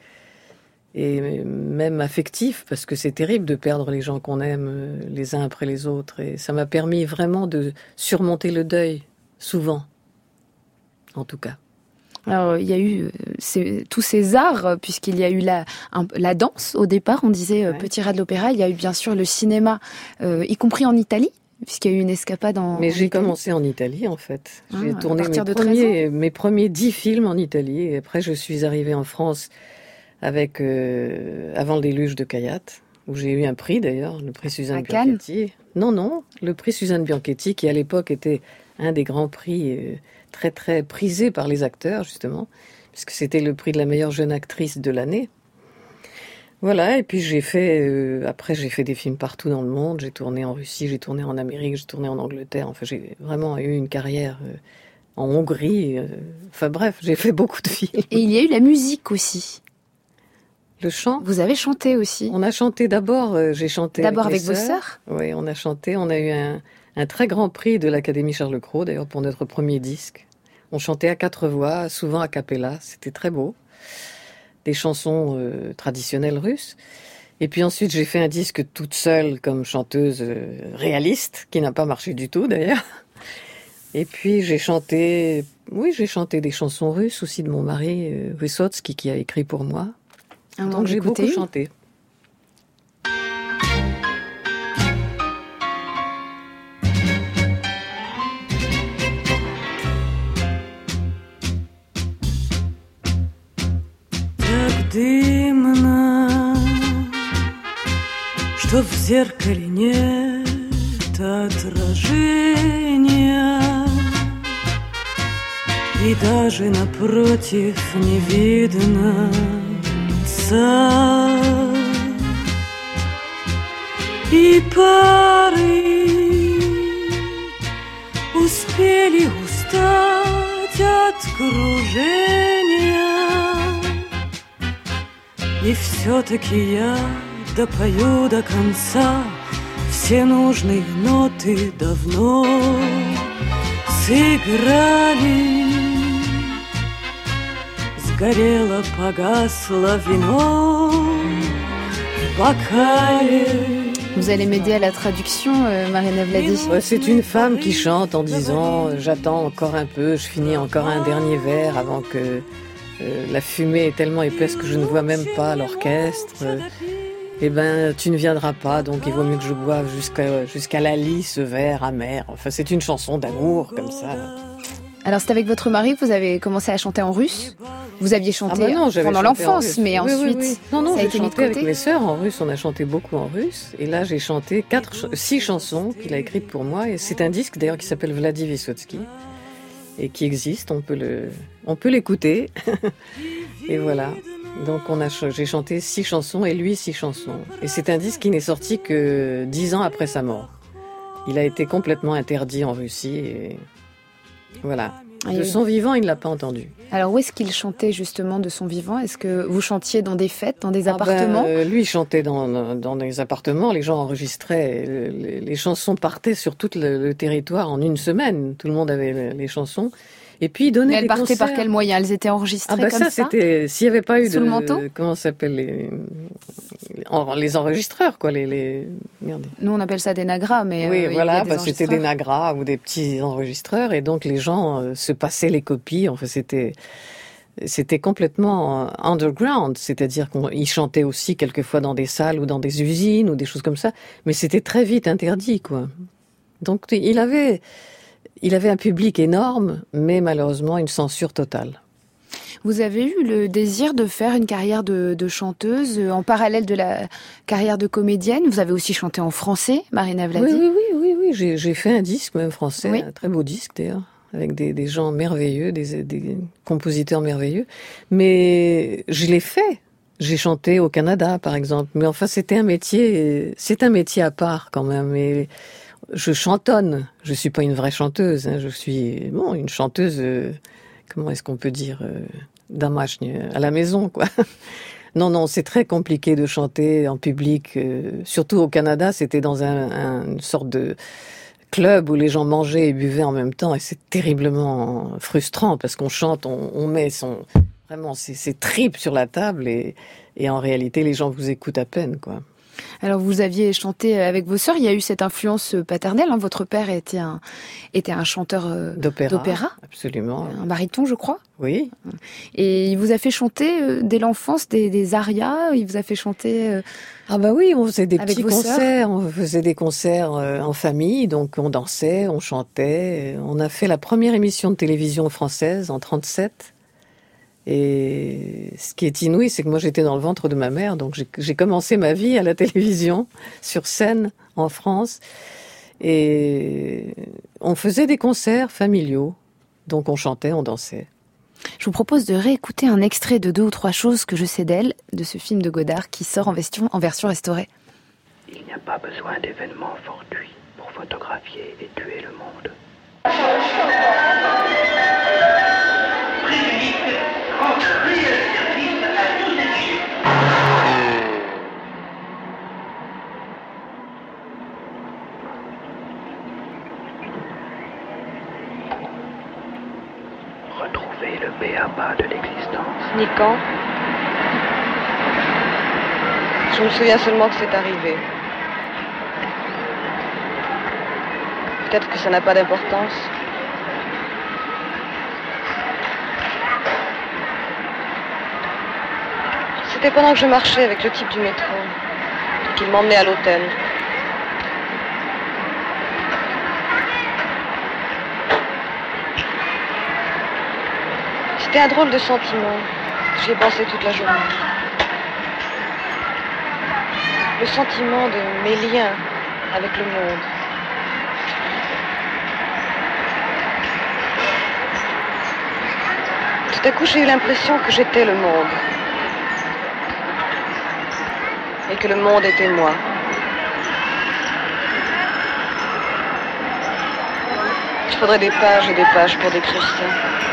et même affectif, parce que c'est terrible de perdre les gens qu'on aime euh, les uns après les autres. Et ça m'a permis vraiment de surmonter le deuil, souvent, en tout cas. Alors, il y a eu euh, ces- tous ces arts, euh, puisqu'il y a eu la, un- la danse au départ, on disait euh, Ouais. Petit rat de l'opéra. Il y a eu bien sûr le cinéma, euh, y compris en Italie, puisqu'il y a eu une escapade en. Mais en j'ai Italie. commencé en Italie, en fait. Ah, J'ai à tourné mes partir de treize premiers, mes premiers dix films en Italie. Et après, je suis arrivée en France avec euh, Avant le déluge de Kayat, où j'ai eu un prix d'ailleurs, le prix Suzanne À Cannes. Bianchetti. Non, non, le prix Suzanne Bianchetti, qui à l'époque était un des grands prix euh, très très prisés par les acteurs, justement, puisque c'était le prix de la meilleure jeune actrice de l'année. Voilà, et puis j'ai fait, euh, après j'ai fait des films partout dans le monde, j'ai tourné en Russie, j'ai tourné en Amérique, j'ai tourné en Angleterre, enfin j'ai vraiment eu une carrière euh, en Hongrie, euh, enfin bref, j'ai fait beaucoup de films. Et il y a eu la musique aussi. Le chant. Vous avez chanté aussi. On a chanté d'abord, euh, j'ai chanté D'abord avec, avec mes vos sœurs. Oui, on a chanté, on a eu un, un très grand prix de l'Académie Charles Cros, d'ailleurs pour notre premier disque. On chantait à quatre voix, souvent a cappella, c'était très beau. Des chansons euh, traditionnelles russes. Et puis ensuite, j'ai fait un disque toute seule comme chanteuse euh, réaliste, qui n'a pas marché du tout d'ailleurs. Et puis j'ai chanté, oui, j'ai chanté des chansons russes aussi de mon mari, euh, Wysocki, qui a écrit pour moi. Ah, on Donc va j'ai écouter beaucoup une. chanté. Так дымно, что в зеркале нет отражения, и даже напротив не видно лица, и пары успели устать от кружения. И все-таки я допою до конца, все нужные ноты давно сыграли. Сгорело, погасло вино в бокале. Vous allez m'aider à la traduction, euh, Marina Vladi. Ouais, c'est une femme qui chante en disant euh, j'attends encore un peu, je finis encore un dernier verre avant que euh, la fumée est tellement épaisse que je ne vois même pas l'orchestre. Euh, eh ben, tu ne viendras pas, donc il vaut mieux que je boive jusqu'à jusqu'à la lie ce verre amer. Enfin, c'est une chanson d'amour comme ça. Alors c'est avec votre mari que vous avez commencé à chanter en russe. Vous aviez chanté Ah bah non, j'avais pendant chanté en l'enfance, russe. mais Oui, oui, ensuite oui. Non, non, ça a j'ai été mis de chanté avec côté. mes sœurs en russe. On a chanté beaucoup en russe. Et là, j'ai chanté quatre, ch- six chansons qu'il a écrites pour moi. Et c'est un disque d'ailleurs qui s'appelle Vladi Vysocki et qui existe. On peut le, on peut l'écouter. Et voilà. Donc on a, ch- j'ai chanté six chansons et lui six chansons. Et c'est un disque qui n'est sorti que dix ans après sa mort. Il a été complètement interdit en Russie et voilà. Ah, De oui. son vivant, il ne l'a pas entendu. Alors où est-ce qu'il chantait justement de son vivant? Est-ce que vous chantiez dans des fêtes, dans des Ah ben, appartements? euh, lui, il chantait dans, dans des appartements, les gens enregistraient, le- les, les chansons partaient sur tout le, le territoire en une semaine. Tout le monde avait le- les chansons. Et puis, il donnait Mais elles des partaient par concerts. quel moyen? Elles étaient Ah enregistrées ben comme ça, ça? c'était... S'il n'y avait pas eu Sous de... le manteau? Comment ça s'appelle les, en- les enregistreurs, quoi, les... les... Merde. Nous on appelle ça des nagras, mais Oui, euh, il y a voilà, des bah, c'était des enregistreurs. nagras ou des petits enregistreurs, et donc les gens euh, se passaient les copies. Enfin, c'était c'était complètement euh, underground, c'est-à-dire qu'ils chantaient aussi quelquefois dans des salles ou dans des usines ou des choses comme ça, mais c'était très vite interdit, quoi. Donc il avait il avait un public énorme, mais malheureusement une censure totale. Vous avez eu le désir de faire une carrière de, de chanteuse euh, en parallèle de la carrière de comédienne. Vous avez aussi chanté en français, Marina Vladi. Oui, oui, oui, oui, oui. J'ai, j'ai fait un disque même français, Oui. un très beau disque d'ailleurs, avec des, des gens merveilleux, des, des compositeurs merveilleux. Mais je l'ai fait. J'ai chanté au Canada, par exemple. Mais enfin, c'était un métier, c'est un métier à part quand même. Et je chantonne. Je suis pas une vraie chanteuse. Hein. Je suis, bon, une chanteuse, euh, comment est-ce qu'on peut dire, euh, домашняя, à la maison, quoi. Non, non, c'est très compliqué de chanter en public. Euh, surtout au Canada, c'était dans un, un, une sorte de club où les gens mangeaient et buvaient en même temps. Et c'est terriblement frustrant parce qu'on chante, on, on met son... Vraiment, c'est, c'est tripes sur la table et, et en réalité, les gens vous écoutent à peine, quoi. Alors, vous aviez chanté avec vos sœurs. Il y a eu cette influence paternelle. Hein. Votre père était un, était un chanteur euh, d'opéra, d'opéra. Absolument. Un baryton, je crois. Oui. Et il vous a fait chanter euh, dès l'enfance des, des arias. Il vous a fait chanter... Euh, ah bah oui, on faisait des petits concerts. Sœurs. On faisait des concerts euh, en famille. Donc, on dansait, on chantait. On a fait la première émission de télévision française en trente-sept. Et ce qui est inouï, c'est que moi j'étais dans le ventre de ma mère, donc j'ai, j'ai commencé ma vie à la télévision, sur scène, en France. Et on faisait des concerts familiaux, donc on chantait, on dansait. Je vous propose de réécouter un extrait de Deux ou trois choses que je sais d'elle, de ce film de Godard qui sort en version, en version restaurée. Il n'y a pas besoin d'événements fortuits pour photographier et tuer le monde. Retrouver le B A B A de l'existence. Ni quand. Je me souviens seulement que c'est arrivé. Peut-être que ça n'a pas d'importance. C'était pendant que je marchais avec le type du métro, qu'il m'emmenait à l'hôtel. C'était un drôle de sentiment. J'y ai pensé toute la journée. Le sentiment de mes liens avec le monde. Tout à coup, j'ai eu l'impression que j'étais le monde. Et que le monde était moi. Il faudrait des pages et des pages pour décrire ça.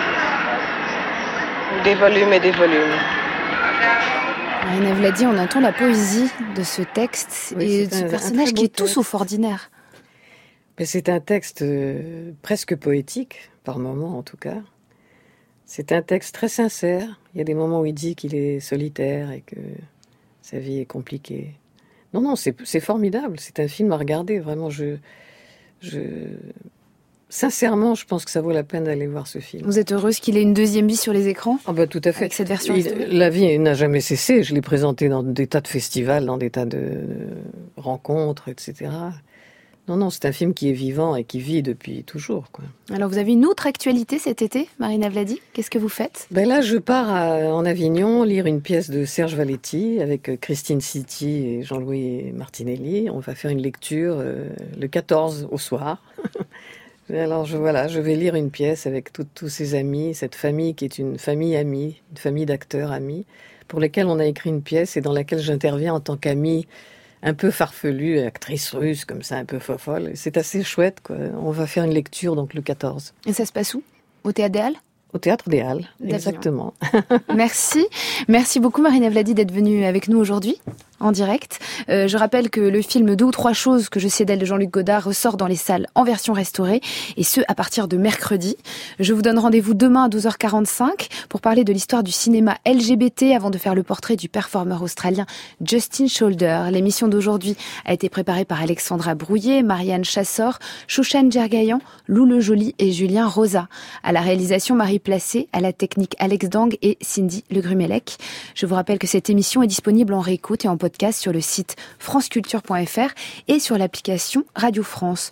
Ou des volumes et des volumes. Marina Vladi, on entend la poésie de ce texte oui, et de ce un, personnage un qui est texte. tout sauf ordinaire. Mais c'est un texte euh, presque poétique, par moments en tout cas. C'est un texte très sincère. Il y a des moments où il dit qu'il est solitaire et que sa vie est compliquée. Non, non, c'est, c'est formidable. C'est un film à regarder. Vraiment, je, je, sincèrement, je pense que ça vaut la peine d'aller voir ce film. Vous êtes heureuse qu'il ait une deuxième vie sur les écrans ? Ah bah tout à fait. Avec cette version. Il, la vie n'a jamais cessé. Je l'ai présenté dans des tas de festivals, dans des tas de, de rencontres, et cetera. Non, non, c'est un film qui est vivant et qui vit depuis toujours, quoi. Alors, vous avez une autre actualité cet été, Marina Vladi ? Qu'est-ce que vous faites ? Ben là, je pars à, en Avignon lire une pièce de Serge Valetti avec Christine Citti et Jean-Louis Martinelli. On va faire une lecture euh, le quatorze au soir. Alors, je, voilà, je vais lire une pièce avec tout, tous ses amis, cette famille qui est une famille amie, une famille d'acteurs amis, pour lesquels on a écrit une pièce et dans laquelle j'interviens en tant qu'amie un peu farfelue, actrice russe, comme ça, un peu fofolle. C'est assez chouette, quoi. On va faire une lecture, donc, le quatorze. Et ça se passe où ? Au Théâtre des Halles ? Au Théâtre des Halles, D'Avignon. exactement. Merci. Merci beaucoup, Marina Vladi, d'être venue avec nous aujourd'hui, en direct. Euh, je rappelle que le film Deux ou trois choses que je sais d'elle de Jean-Luc Godard ressort dans les salles en version restaurée, et ce, à partir de mercredi. Je vous donne rendez-vous demain à douze heures quarante-cinq pour parler de l'histoire du cinéma L G B T avant de faire le portrait du performeur australien Justin Shoulder. L'émission d'aujourd'hui a été préparée par Alexandra Brouillet, Marianne Chassor, Chouchane Djergayan, Lou Le Joly et Julien Rosa. À la réalisation, Marie Placé, à la technique Alex Dang et Cindy Le Grumelec. Je vous rappelle que cette émission est disponible en réécoute et en podcast sur le site franceculture point f r et sur l'application Radio France.